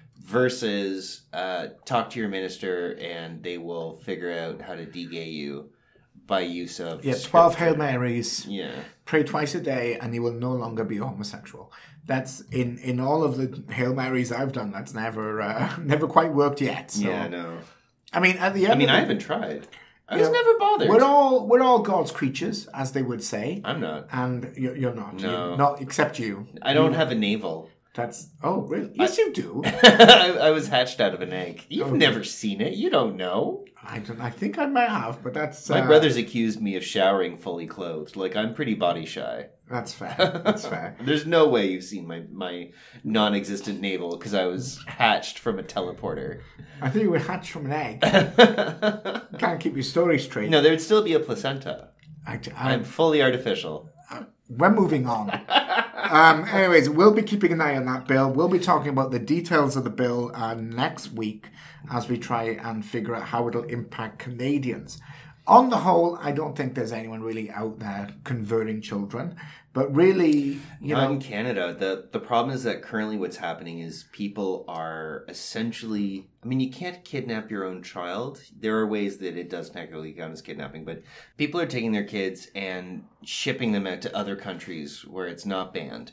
[SPEAKER 2] versus uh, talk to your minister and they will figure out how to de-gay you by use of
[SPEAKER 1] yeah, twelve
[SPEAKER 2] scripture.
[SPEAKER 1] Hail Marys.
[SPEAKER 2] Yeah.
[SPEAKER 1] Pray twice a day and you will no longer be homosexual. That's in, in all of the Hail Marys I've done. That's never uh, never quite worked yet. So.
[SPEAKER 2] Yeah, no.
[SPEAKER 1] I mean, at the end.
[SPEAKER 2] I mean,
[SPEAKER 1] of
[SPEAKER 2] I
[SPEAKER 1] the,
[SPEAKER 2] haven't tried. I
[SPEAKER 1] you
[SPEAKER 2] was
[SPEAKER 1] know,
[SPEAKER 2] never bothered.
[SPEAKER 1] We're all we're all God's creatures, as they would say,
[SPEAKER 2] I'm not.
[SPEAKER 1] and you're, you're not.
[SPEAKER 2] No.
[SPEAKER 1] You're not except you.
[SPEAKER 2] I don't have a navel.
[SPEAKER 1] That's oh really? Yes, you do.
[SPEAKER 2] I, I was hatched out of an egg. You've
[SPEAKER 1] Okay.
[SPEAKER 2] never seen it. You don't know.
[SPEAKER 1] I don't. I think I might have, but that's
[SPEAKER 2] My
[SPEAKER 1] uh,
[SPEAKER 2] brothers accused me of showering fully clothed. Like, I'm pretty body shy.
[SPEAKER 1] That's fair. That's fair.
[SPEAKER 2] There's no way you've seen my, my non-existent navel because I was hatched from a teleporter.
[SPEAKER 1] I think you were hatched from an egg. Can't keep your story straight.
[SPEAKER 2] No, there'd still be a placenta.
[SPEAKER 1] I,
[SPEAKER 2] I'm
[SPEAKER 1] I,
[SPEAKER 2] fully artificial.
[SPEAKER 1] we're moving on. um, anyways, we'll be keeping an eye on that bill. We'll be talking about the details of the bill uh, next week as we try and figure out how it'll impact Canadians. On the whole, I don't think there's anyone really out there converting children. But really, you
[SPEAKER 2] Not
[SPEAKER 1] know...
[SPEAKER 2] in Canada. The the problem is that currently what's happening is people are essentially... I mean, you can't kidnap your own child. There are ways that it does technically count as kidnapping, but people are taking their kids and shipping them out to other countries where it's not banned.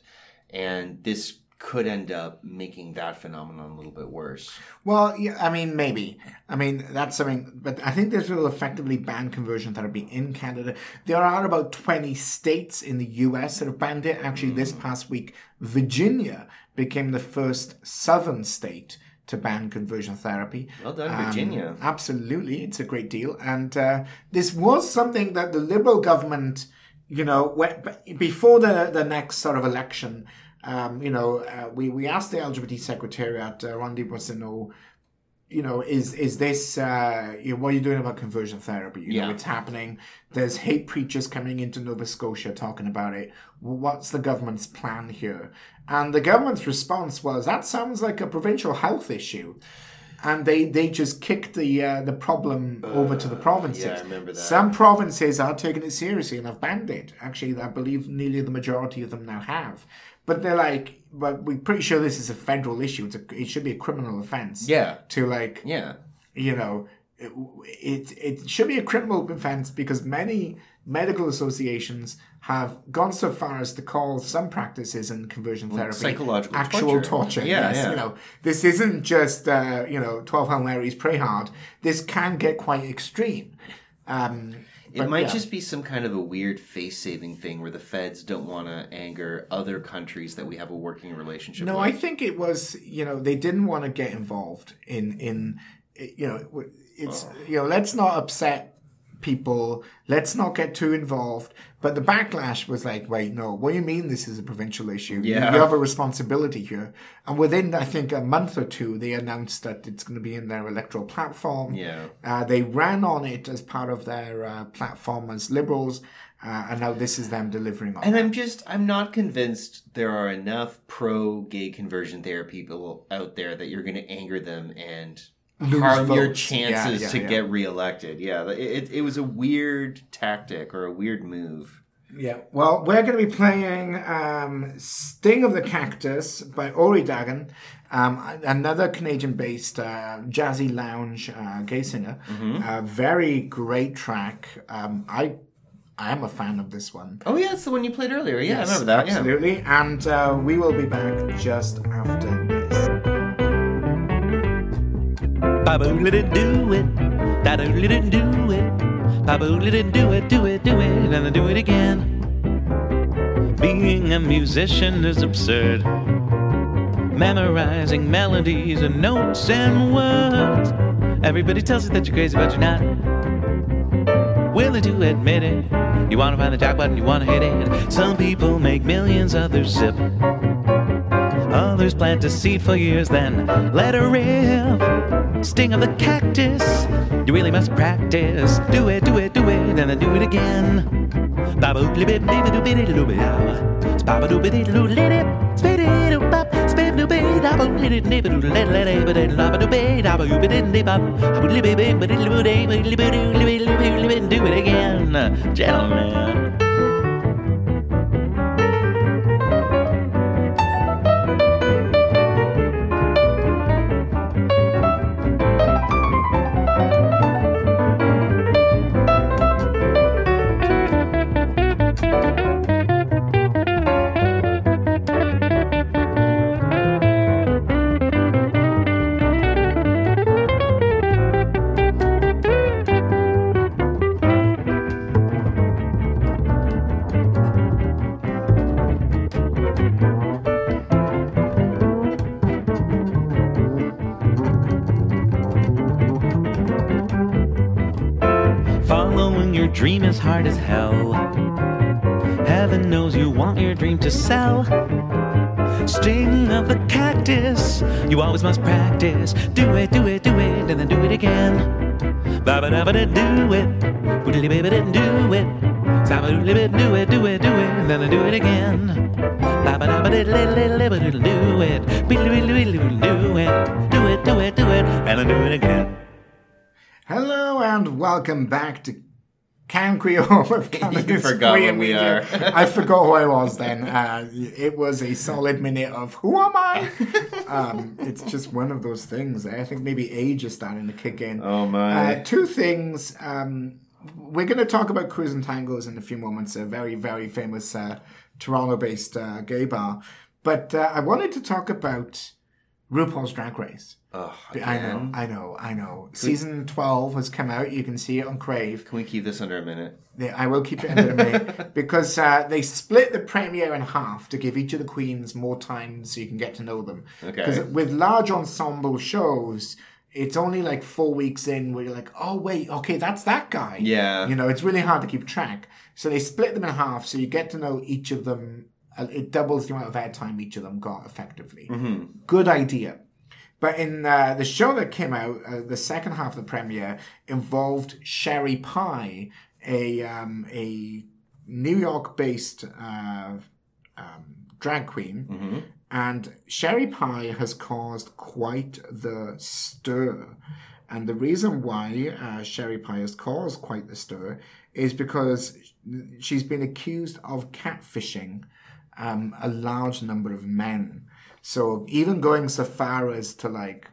[SPEAKER 2] And this could end up making that phenomenon a little bit worse.
[SPEAKER 1] Well, yeah, I mean, maybe. I mean, that's something... But I think this will effectively ban conversion therapy in Canada. There are about twenty states in the U S that have banned it. Actually, this past week, Virginia became the first southern state to ban conversion therapy.
[SPEAKER 2] Well done, Virginia.
[SPEAKER 1] Um, absolutely. It's a great deal. And uh, this was something that the Liberal government, you know, went, before the, the next sort of election... Um, you know, uh, we, we asked the L G B T Secretariat, uh, Randy Boissonneau, you know, is is this, uh, you know, what are you doing about conversion therapy? You
[SPEAKER 2] Yeah.
[SPEAKER 1] know, it's happening. There's hate preachers coming into Nova Scotia talking about it. What's the government's plan here? And the government's response was, that sounds like a provincial health issue. And they, they just kicked the uh, the problem over to the provinces.
[SPEAKER 2] yeah, I remember that.
[SPEAKER 1] Some provinces are taking it seriously and have banned it. Actually, I believe nearly the majority of them now have. But they're like, but we're pretty sure this is a federal issue. It's a, it should be a criminal offense.
[SPEAKER 2] Yeah.
[SPEAKER 1] To like,
[SPEAKER 2] Yeah.
[SPEAKER 1] you know, it, it, it should be a criminal offense because many medical associations have gone so far as to call some practices in conversion therapy
[SPEAKER 2] psychological
[SPEAKER 1] actual
[SPEAKER 2] torture.
[SPEAKER 1] torture.
[SPEAKER 2] Yeah,
[SPEAKER 1] yes,
[SPEAKER 2] yeah.
[SPEAKER 1] you know, this isn't just uh, you know twelve Hail Marys, pray hard. This can get quite extreme. Um,
[SPEAKER 2] It
[SPEAKER 1] but,
[SPEAKER 2] might
[SPEAKER 1] yeah.
[SPEAKER 2] just be some kind of a weird face-saving thing where the feds don't want to anger other countries that we have a working relationship
[SPEAKER 1] No,
[SPEAKER 2] with.
[SPEAKER 1] I think it was, you know, they didn't want to get involved in, in you know, it's,
[SPEAKER 2] Oh.
[SPEAKER 1] you know, let's not upset people. Let's not get too involved. But the backlash was like, wait, no, what do you mean this is a provincial issue? You-
[SPEAKER 2] Yeah.
[SPEAKER 1] You have a responsibility here. And within, I think, a month or two, they announced that it's going to be in their electoral platform.
[SPEAKER 2] Yeah.
[SPEAKER 1] Uh, they ran on it as part of their uh, platform as Liberals. Uh, and now this is them delivering on
[SPEAKER 2] And
[SPEAKER 1] it.
[SPEAKER 2] I'm just, I'm not convinced there are enough pro-gay conversion therapy people out there that you're going to anger them and
[SPEAKER 1] Lose
[SPEAKER 2] harm your
[SPEAKER 1] votes.
[SPEAKER 2] chances
[SPEAKER 1] Yeah, yeah,
[SPEAKER 2] to
[SPEAKER 1] yeah.
[SPEAKER 2] get reelected. Yeah, it, it, it was a weird tactic or a weird move.
[SPEAKER 1] Yeah, well, we're going to be playing um, Sting of the Cactus by Ori Dagan, um, another Canadian-based uh, jazzy lounge uh, gay singer. A very great track. Um, I I am a fan of this one.
[SPEAKER 2] Oh yeah, it's the one you played earlier. Yeah,
[SPEAKER 1] Yes,
[SPEAKER 2] I remember that.
[SPEAKER 1] Absolutely. And uh, we will be back just after this.
[SPEAKER 4] Ba-ba-do-do-do it, da-do-do-do it, Ba-boodle it, do it, do it, do it, and then do it again. Being a musician is absurd. Memorizing melodies and notes and words. Everybody tells you that you're crazy, but you're not willing to admit it. You want to find the jack button, you want to hit it. Some people make millions, others zip. Others plant a seed for years, then let her rip. Sting of the cactus, you really must practice. Do it, do it, do it, and then do it again. Do it again, gentlemen. Following your dream is hard as hell. Heaven knows you want your dream to sell. Sting of the cactus, you always must practice. Do it, do it, do it, and then do it again. Ba-ba-da-ba-da, do it. Boodly-ba-ba-da, do it. Sa-ba-doodly-ba, do it, do it, do it, and then do it again. Ba-ba-da-ba-da, do it. Be-do-it, do it. Do it, do it, do it, and then do it again.
[SPEAKER 1] Hello and welcome back to Can Creole with Canada's
[SPEAKER 2] You forgot
[SPEAKER 1] Queer
[SPEAKER 2] what we
[SPEAKER 1] Media.
[SPEAKER 2] are.
[SPEAKER 1] I forgot who I was then. Uh, it was a solid minute of who am I? um, it's just one of those things. I think maybe age is starting to kick in.
[SPEAKER 2] Oh my.
[SPEAKER 1] Uh, two things. Um, we're going to talk about Cruising Tangos in a few moments. A very, very famous uh, Toronto-based uh, gay bar. But uh, I wanted to talk about RuPaul's Drag Race.
[SPEAKER 2] Oh,
[SPEAKER 1] I know, I know, I know. Season twelve has come out. You can see it on Crave.
[SPEAKER 2] Can we keep this under a minute?
[SPEAKER 1] Yeah, I will keep it under a minute because uh, they split the premiere in half to give each of the queens more time so you can get to know them.
[SPEAKER 2] Okay.
[SPEAKER 1] Because with large ensemble shows, it's only like four weeks in where you're like, oh, wait, okay, that's that guy.
[SPEAKER 2] Yeah.
[SPEAKER 1] You know, it's really hard to keep track. So they split them in half so you get to know each of them. It doubles the amount of airtime each of them got effectively.
[SPEAKER 2] Mm-hmm.
[SPEAKER 1] Good idea. But in uh, the show that came out, uh, the second half of the premiere involved Sherry Pie, a um, a New York-based uh, um, drag queen.
[SPEAKER 2] Mm-hmm.
[SPEAKER 1] And Sherry Pie has caused quite the stir. And the reason why uh, Sherry Pie has caused quite the stir is because she's been accused of catfishing um, a large number of men. So even going so far as to like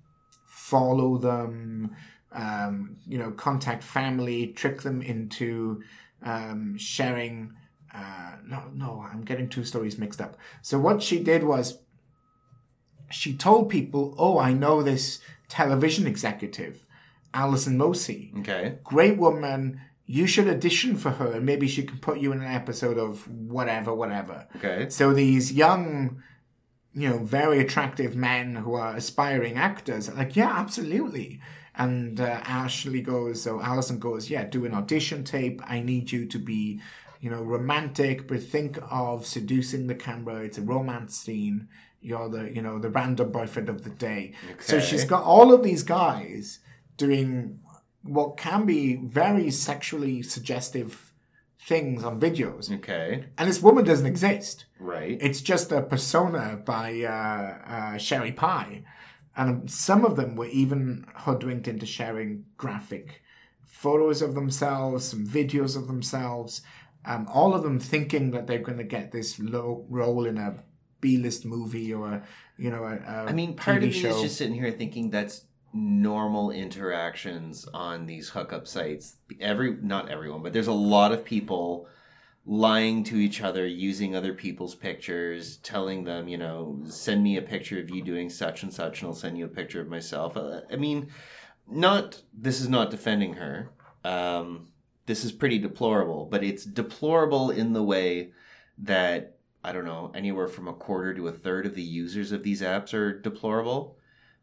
[SPEAKER 1] follow them, um, you know, contact family, trick them into um, sharing. Uh, no, no, I'm getting two stories mixed up. So what she did was she told people, oh, I know this television executive, Alison Mosey.
[SPEAKER 2] Okay.
[SPEAKER 1] Great woman. You should audition for her and maybe she can put you in an episode of whatever, whatever.
[SPEAKER 2] Okay.
[SPEAKER 1] So these young, you know, very attractive men who are aspiring actors are like, yeah, absolutely. And uh, Ashley goes, so Alison goes, yeah, do an audition tape. I need you to be, you know, romantic, but think of seducing the camera. It's a romance scene. You're the, you know, the random boyfriend of the day. Okay. So she's got all of these guys doing what can be very sexually suggestive things on videos.
[SPEAKER 2] Okay.
[SPEAKER 1] And this woman doesn't exist.
[SPEAKER 2] Right.
[SPEAKER 1] It's just a persona by uh, uh, Sherry Pie. And some of them were even hoodwinked into sharing graphic photos of themselves, some videos of themselves, um, all of them thinking that they're going to get this low role in a B-list movie or, a, you know, a, a
[SPEAKER 2] I mean, part
[SPEAKER 1] T V
[SPEAKER 2] of me
[SPEAKER 1] show.
[SPEAKER 2] is just sitting here thinking that's normal interactions on these hookup sites. Every not everyone, but there's a lot of people lying to each other, using other people's pictures, telling them, you know, send me a picture of you doing such and such, and I'll send you a picture of myself. Uh, I mean, not this is not defending her, um, this is pretty deplorable, but it's deplorable in the way that, I don't know, anywhere from a quarter to a third of the users of these apps are deplorable.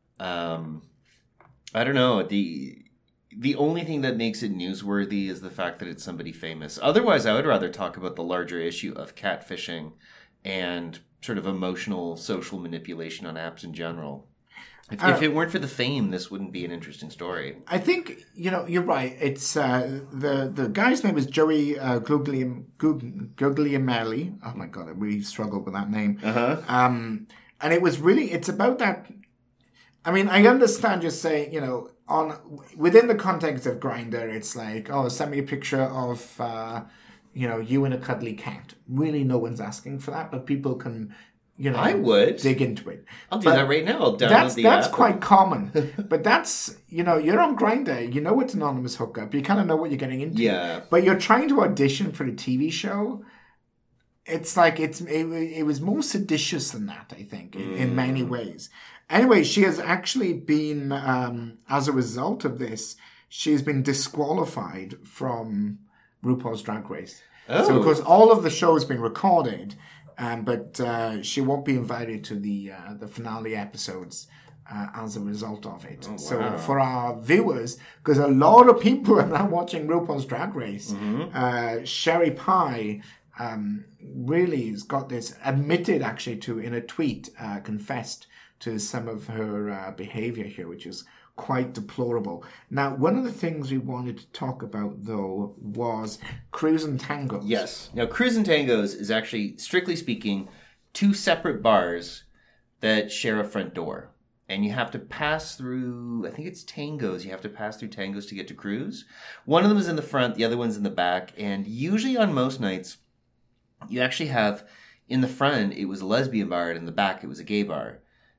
[SPEAKER 2] Um, I don't know. The the only thing that makes it newsworthy is the fact that it's somebody famous. Otherwise, I would rather talk about the larger issue of catfishing and sort of emotional social manipulation on apps in general. If,
[SPEAKER 1] Uh,
[SPEAKER 2] if it weren't for the fame, this wouldn't be an interesting story.
[SPEAKER 1] I think, you know, you're right. It's uh, the the guy's name is Joey uh, Guglielm, Gug- Guglielmelli. Oh my God, I really struggled with that name.
[SPEAKER 2] Uh-huh.
[SPEAKER 1] Um, and it was really, it's about that. I mean, I understand you're saying, you know, on within the context of Grindr, it's like, oh, send me a picture of, uh, you know, you and a cuddly cat. Really, no one's asking for that, but people can, you know,
[SPEAKER 2] I would.
[SPEAKER 1] dig into it.
[SPEAKER 2] I'll do
[SPEAKER 1] But
[SPEAKER 2] that right now. I'll download
[SPEAKER 1] That's
[SPEAKER 2] the
[SPEAKER 1] that's
[SPEAKER 2] app.
[SPEAKER 1] quite common, but that's, you know, you're on Grindr, you know it's an anonymous hookup, you kind of know what you're getting into.
[SPEAKER 2] Yeah.
[SPEAKER 1] But you're trying to audition for a T V show. It's like it's it, it was more seditious than that, I think, in, in many ways. Anyway, she has actually been, um, as a result of this, she's been disqualified from RuPaul's Drag Race.
[SPEAKER 2] Oh.
[SPEAKER 1] So, of course, all of the show has been recorded, um, but uh, she won't be invited to the uh, the finale episodes uh, as a result of it.
[SPEAKER 2] Oh, wow.
[SPEAKER 1] So, for our viewers, because a lot of people are now watching RuPaul's Drag Race,
[SPEAKER 2] Mm-hmm.
[SPEAKER 1] uh, Sherry Pie um, really has got this, admitted actually to, in a tweet, uh, confessed to some of her uh, behavior here, which is quite deplorable. Now, one of the things we wanted to talk about, though, was Cruise and Tangos.
[SPEAKER 2] Yes. Now, Cruise and Tangos is actually, strictly speaking, two separate bars that share a front door. And you have to pass through, I think it's Tangos. You have to pass through Tangos to get to Cruise. One of them is in the front, the other one's in the back. And usually on most nights, you actually have, in the front, it was a lesbian bar, and in the back, it was a gay bar.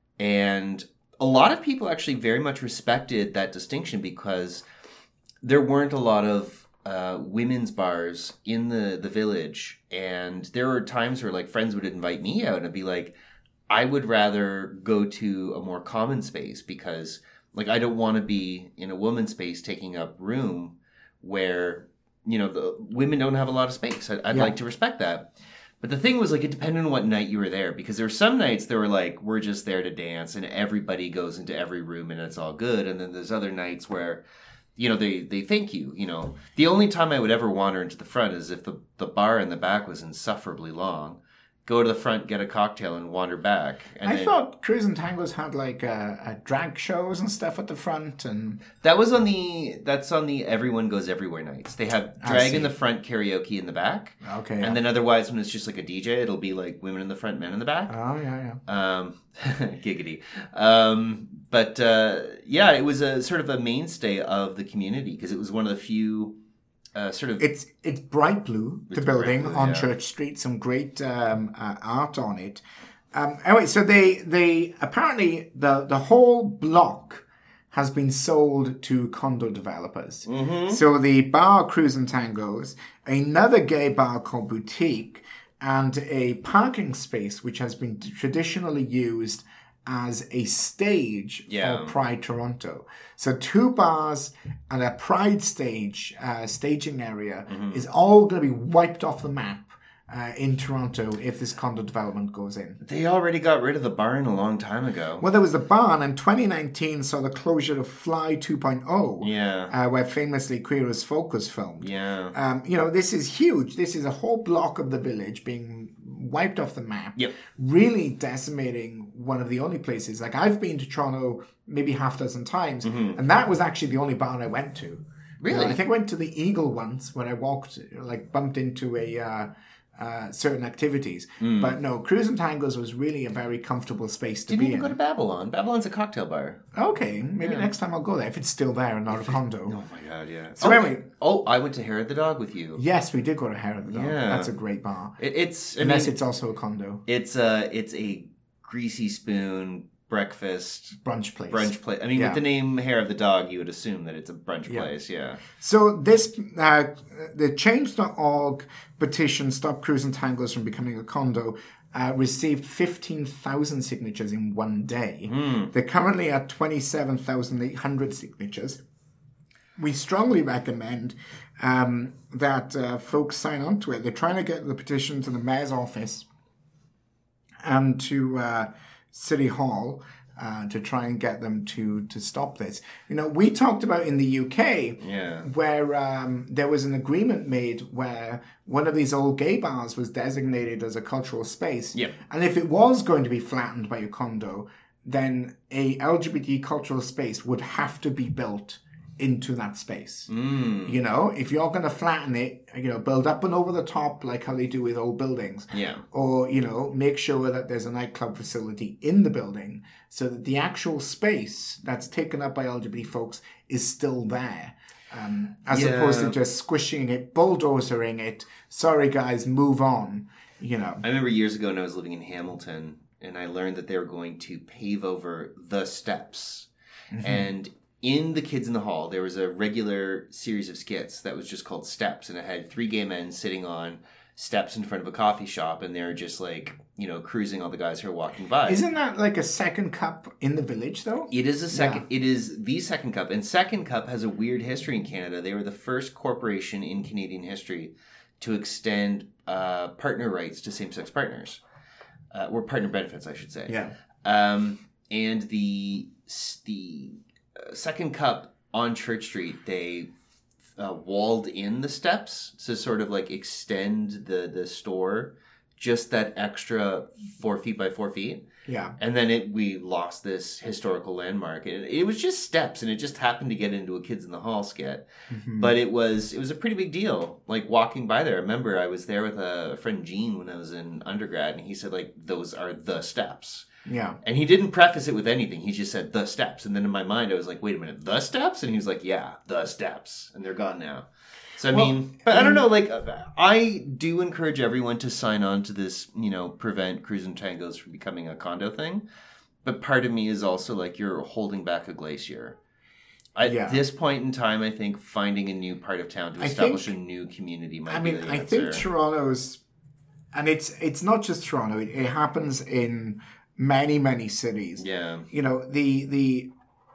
[SPEAKER 2] And a lot of people actually very much respected that distinction because there weren't a lot of uh, women's bars in the, the village. And there were times where like friends would invite me out and I'd be like, I would rather go to a more common space because like I don't want to be in a woman's space taking up room where, you know, the women don't have a lot of space. I'd, I'd
[SPEAKER 1] Yeah.
[SPEAKER 2] like to respect that. But the thing was, like, it depended on what night you were there. Because there were some nights that were like, we're just there to dance and everybody goes into every room and it's all good. And then there's other nights where, you know, they, they thank you, you know. The only time I would ever wander into the front is if the, the bar in the back was insufferably long. Go to the front, get a cocktail, and wander back. And
[SPEAKER 1] I
[SPEAKER 2] then,
[SPEAKER 1] thought Cruise and Tangos had like uh, uh, drag shows and stuff at the front, and
[SPEAKER 2] that was on the, that's on the Everyone Goes Everywhere nights. They have
[SPEAKER 1] I
[SPEAKER 2] drag
[SPEAKER 1] see.
[SPEAKER 2] in the front, karaoke in the back.
[SPEAKER 1] okay,
[SPEAKER 2] And
[SPEAKER 1] yeah.
[SPEAKER 2] then otherwise, when it's just like a D J, it'll be like women in the front, men in the back.
[SPEAKER 1] oh yeah, yeah.
[SPEAKER 2] Um, giggity. Um, but uh, yeah, it was a sort of a mainstay of the community because it was one of the few uh, sort of.
[SPEAKER 1] It's it's bright blue, the
[SPEAKER 2] It's
[SPEAKER 1] building
[SPEAKER 2] bright blue,
[SPEAKER 1] on
[SPEAKER 2] yeah.
[SPEAKER 1] Church Street. Some great um, uh, art on it. Um, anyway, so they they apparently the the whole block has been sold to condo developers.
[SPEAKER 2] Mm-hmm.
[SPEAKER 1] So the bar Cruise and Tangos, another gay bar called Boutique, and a parking space which has been traditionally used as a stage
[SPEAKER 2] Yeah.
[SPEAKER 1] for Pride Toronto. So two bars and a Pride stage, uh, staging area
[SPEAKER 2] Mm-hmm.
[SPEAKER 1] is all going to be wiped off the map uh, in Toronto if this condo development goes in.
[SPEAKER 2] They already got rid of the barn a long time ago.
[SPEAKER 1] Well, there was the barn, and twenty nineteen saw the closure of Fly two point oh,
[SPEAKER 2] Yeah.
[SPEAKER 1] uh, where famously Queer as Folk was filmed.
[SPEAKER 2] Yeah.
[SPEAKER 1] Um, you know, this is huge. This is a whole block of the village being wiped off the map.
[SPEAKER 2] Yep.
[SPEAKER 1] Really decimating one of the only places. Like, I've been to Toronto maybe half a dozen times, and that was actually the only bar I went to. You know,
[SPEAKER 2] Really?
[SPEAKER 1] I think I went to the Eagle once when I walked, like, bumped into a uh, uh, certain activities.
[SPEAKER 2] Hmm.
[SPEAKER 1] But no, Cruise and Tangos was really a very comfortable space to
[SPEAKER 2] Didn't
[SPEAKER 1] be
[SPEAKER 2] even
[SPEAKER 1] in.
[SPEAKER 2] go to Babylon. Babylon's a cocktail bar.
[SPEAKER 1] Okay, maybe next time I'll go there if it's still there and not a condo.
[SPEAKER 2] Oh my god, yeah.
[SPEAKER 1] So
[SPEAKER 2] oh,
[SPEAKER 1] anyway-
[SPEAKER 2] oh, I went to Herod the Dog with you.
[SPEAKER 1] Yes, we did go to Hair of the Dog.
[SPEAKER 2] Yeah.
[SPEAKER 1] That's a great bar.
[SPEAKER 2] It, it's I
[SPEAKER 1] Unless
[SPEAKER 2] mean,
[SPEAKER 1] it's also a condo.
[SPEAKER 2] it's a it's a greasy spoon breakfast
[SPEAKER 1] Brunch place.
[SPEAKER 2] brunch place. I mean,
[SPEAKER 1] Yeah.
[SPEAKER 2] with the name Hair of the Dog, you would assume that it's a brunch
[SPEAKER 1] Yeah.
[SPEAKER 2] place. Yeah.
[SPEAKER 1] So this, uh, the change dot org petition, Stop Cruise and Tangos from Becoming a Condo, uh, received fifteen thousand signatures in one day.
[SPEAKER 2] Hmm.
[SPEAKER 1] They're currently at twenty-seven thousand eight hundred signatures. we strongly recommend um, that uh, folks sign on to it. They're trying to get the petition to the mayor's office and to uh, City Hall uh, to try and get them to to stop this. You know, we talked about in the U K
[SPEAKER 2] Yeah.
[SPEAKER 1] where um, there was an agreement made where one of these old gay bars was designated as a cultural space.
[SPEAKER 2] Yep.
[SPEAKER 1] And if it was going to be flattened by a condo, then a L G B T cultural space would have to be built into that space.
[SPEAKER 2] Mm.
[SPEAKER 1] You know, if you're going to flatten it, you know, build up and over the top like how they do with old buildings.
[SPEAKER 2] Yeah.
[SPEAKER 1] Or, you know, make sure that there's a nightclub facility in the building so that the actual space that's taken up by L G B T folks is still there. Um, as
[SPEAKER 2] Yeah.
[SPEAKER 1] opposed to just squishing it, bulldozering it. Sorry, guys, move on. You know.
[SPEAKER 2] I remember years ago when I was living in Hamilton, and I learned that they were going to pave over the steps.
[SPEAKER 1] Mm-hmm.
[SPEAKER 2] And in The Kids in the Hall, there was a regular series of skits that was just called Steps, and it had three gay men sitting on steps in front of a coffee shop, and they're just like, you know, cruising all the guys who are walking by.
[SPEAKER 1] Isn't that like a second cup in the village, though?
[SPEAKER 2] It is a second. It is the Second Cup, and Second Cup has a weird history in Canada. They were the first corporation in Canadian history to extend uh, partner rights to same-sex partners, uh, or partner benefits, I should say.
[SPEAKER 1] Yeah.
[SPEAKER 2] Um, and the the uh, Second Cup on Church Street, they uh, walled in the steps to sort of like extend the the store just that extra four feet by four feet.
[SPEAKER 1] Yeah.
[SPEAKER 2] And then it we lost this historical landmark. And it was just steps, and it just happened to get into a Kids in the Hall skit.
[SPEAKER 1] Mm-hmm.
[SPEAKER 2] But it was it was a pretty big deal. Like walking by there, I remember I was there with a friend Gene when I was in undergrad, and he said like those are the steps.
[SPEAKER 1] Yeah.
[SPEAKER 2] And he didn't preface it with anything. He just said the steps. And then in my mind I was like, wait a minute, the steps? And he was like, yeah, the steps. And they're gone now. So, I
[SPEAKER 1] Well,
[SPEAKER 2] mean, but I don't know, like, I do encourage everyone to sign on to this, you know, prevent Cruise and Tangos from becoming a condo thing. But part of me is also like, you're holding back a glacier. At
[SPEAKER 1] Yeah.
[SPEAKER 2] this point in time, I think finding a new part of town to
[SPEAKER 1] I
[SPEAKER 2] establish
[SPEAKER 1] think-
[SPEAKER 2] a new community might
[SPEAKER 1] I
[SPEAKER 2] be
[SPEAKER 1] mean,
[SPEAKER 2] the
[SPEAKER 1] I
[SPEAKER 2] answer.
[SPEAKER 1] think Toronto's, and it's it's not just Toronto. It, it happens in many many cities.
[SPEAKER 2] Yeah.
[SPEAKER 1] You know, the the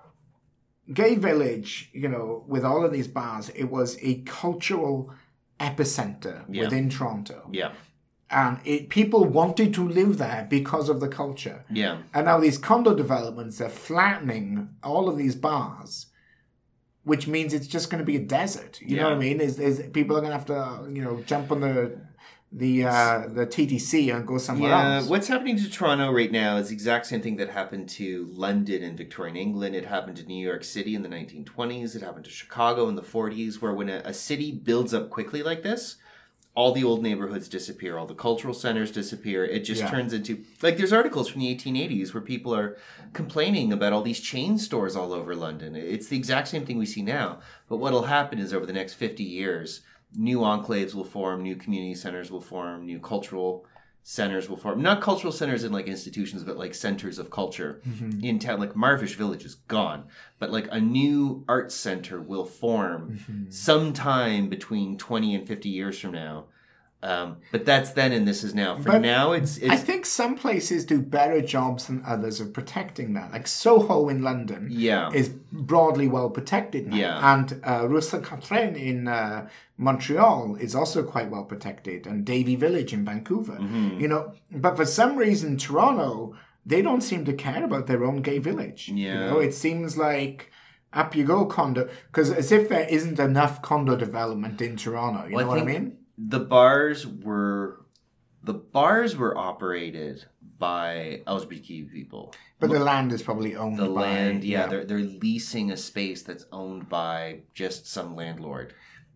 [SPEAKER 1] gay village. You know, with all of these bars, it was a cultural epicenter
[SPEAKER 2] Yeah.
[SPEAKER 1] within Toronto,
[SPEAKER 2] Yeah.
[SPEAKER 1] and it people wanted to live there because of the culture.
[SPEAKER 2] Yeah.
[SPEAKER 1] And now these condo developments are flattening all of these bars, which means it's just going to be a desert. You know
[SPEAKER 2] Yeah.
[SPEAKER 1] what I mean? Is is people are going to have to, you know, jump on the the uh, the T T C and go somewhere
[SPEAKER 2] Yeah,
[SPEAKER 1] else.
[SPEAKER 2] what's happening to Toronto right now is the exact same thing that happened to London in Victorian England. It happened to New York City in the nineteen twenties. It happened to Chicago in the forties, where when a, a city builds up quickly like this, all the old neighborhoods disappear, all the cultural centers disappear. It just
[SPEAKER 1] Yeah.
[SPEAKER 2] turns into, like, there's articles from the eighteen eighties where people are complaining about all these chain stores all over London. It's the exact same thing we see now. But what'll happen is over the next fifty years, new enclaves will form, new community centers will form, new cultural centers will form. Not cultural centers in like institutions, but like centers of culture
[SPEAKER 1] Mm-hmm.
[SPEAKER 2] in town. Like Marvish Village is gone, but like a new arts center will form
[SPEAKER 1] Mm-hmm.
[SPEAKER 2] sometime between twenty and fifty years from now. Um, but that's then and this is now. For
[SPEAKER 1] But
[SPEAKER 2] now, it's, it's
[SPEAKER 1] I think some places do better jobs than others of protecting that. Like Soho in London
[SPEAKER 2] Yeah.
[SPEAKER 1] is broadly well protected now.
[SPEAKER 2] Yeah.
[SPEAKER 1] And uh, Rue Saint-Catherine in uh, Montreal is also quite well protected. And Davie Village in Vancouver.
[SPEAKER 2] Mm-hmm.
[SPEAKER 1] You know, but for some reason, Toronto, they don't seem to care about their own gay village. You
[SPEAKER 2] Yeah.
[SPEAKER 1] know, it seems like up you go condo. Because as if there isn't enough condo development in Toronto. You
[SPEAKER 2] Well,
[SPEAKER 1] know
[SPEAKER 2] I
[SPEAKER 1] what I
[SPEAKER 2] think
[SPEAKER 1] mean?
[SPEAKER 2] the bars were the bars were operated by L G B T Q people.
[SPEAKER 1] But the land is probably owned
[SPEAKER 2] The
[SPEAKER 1] by...
[SPEAKER 2] land, yeah, they're they're leasing a space that's owned by just some landlord.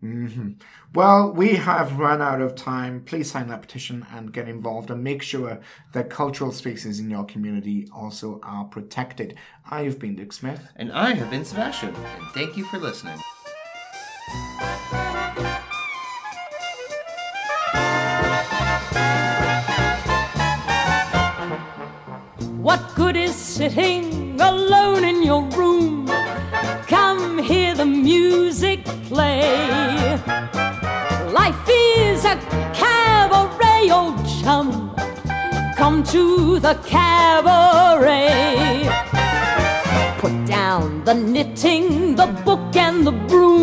[SPEAKER 1] Well, we have run out of time. Please sign that petition and get involved and make sure that cultural spaces in your community also are protected. I have been Dick Smith.
[SPEAKER 2] And I have been Sebastian, and thank you for listening.
[SPEAKER 5] What good is sitting alone in your room? Come hear the music play. Life is a cabaret, old chum. Come to the cabaret. Put down the knitting, the book, and the broom.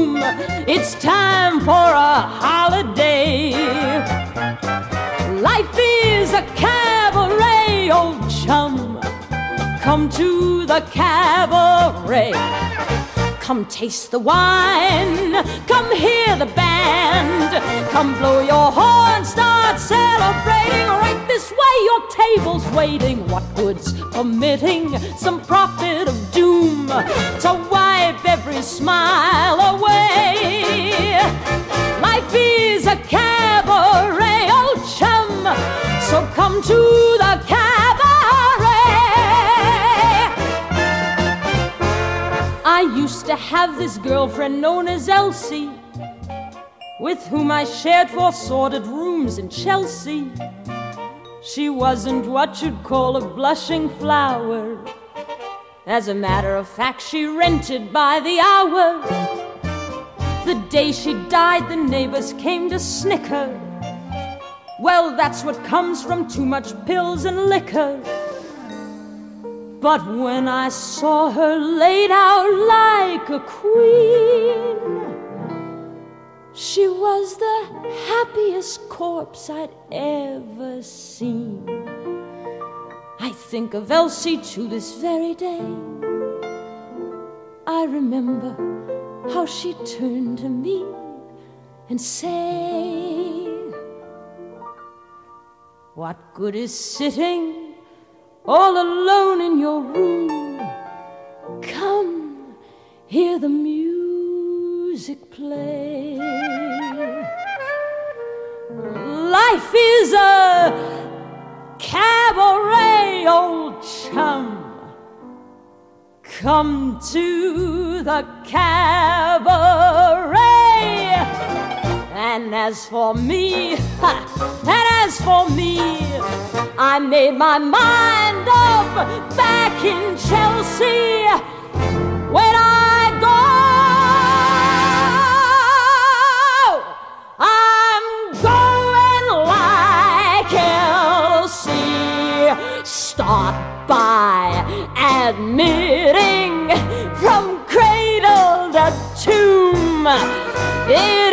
[SPEAKER 5] come to the cabaret. Come taste the wine, come hear the band, come blow your horn, start celebrating. Right this way, your table's waiting. What good's permitting some prophet of doom to wipe every smile away? Life is a cabaret, old chum, so come to the cabaret. I used to have this girlfriend known as Elsie, with whom I shared four sordid rooms in Chelsea. She wasn't what you'd call a blushing flower. As a matter of fact, she rented by the hour. The day she died, the neighbors came to snicker. Well, that's what comes from too much pills and liquor. But when I saw her laid out like a queen, she was the happiest corpse I'd ever seen. I think of Elsie to this very day. I remember how she turned to me and say, what good is sitting all alone in your room? Come, hear the music play. Life is a cabaret, old chum. Come to the cabaret. And as for me, ha, and as for me, I made my mind up back in Chelsea. When I go, I'm going like Elsie. Start by admitting from cradle to tomb,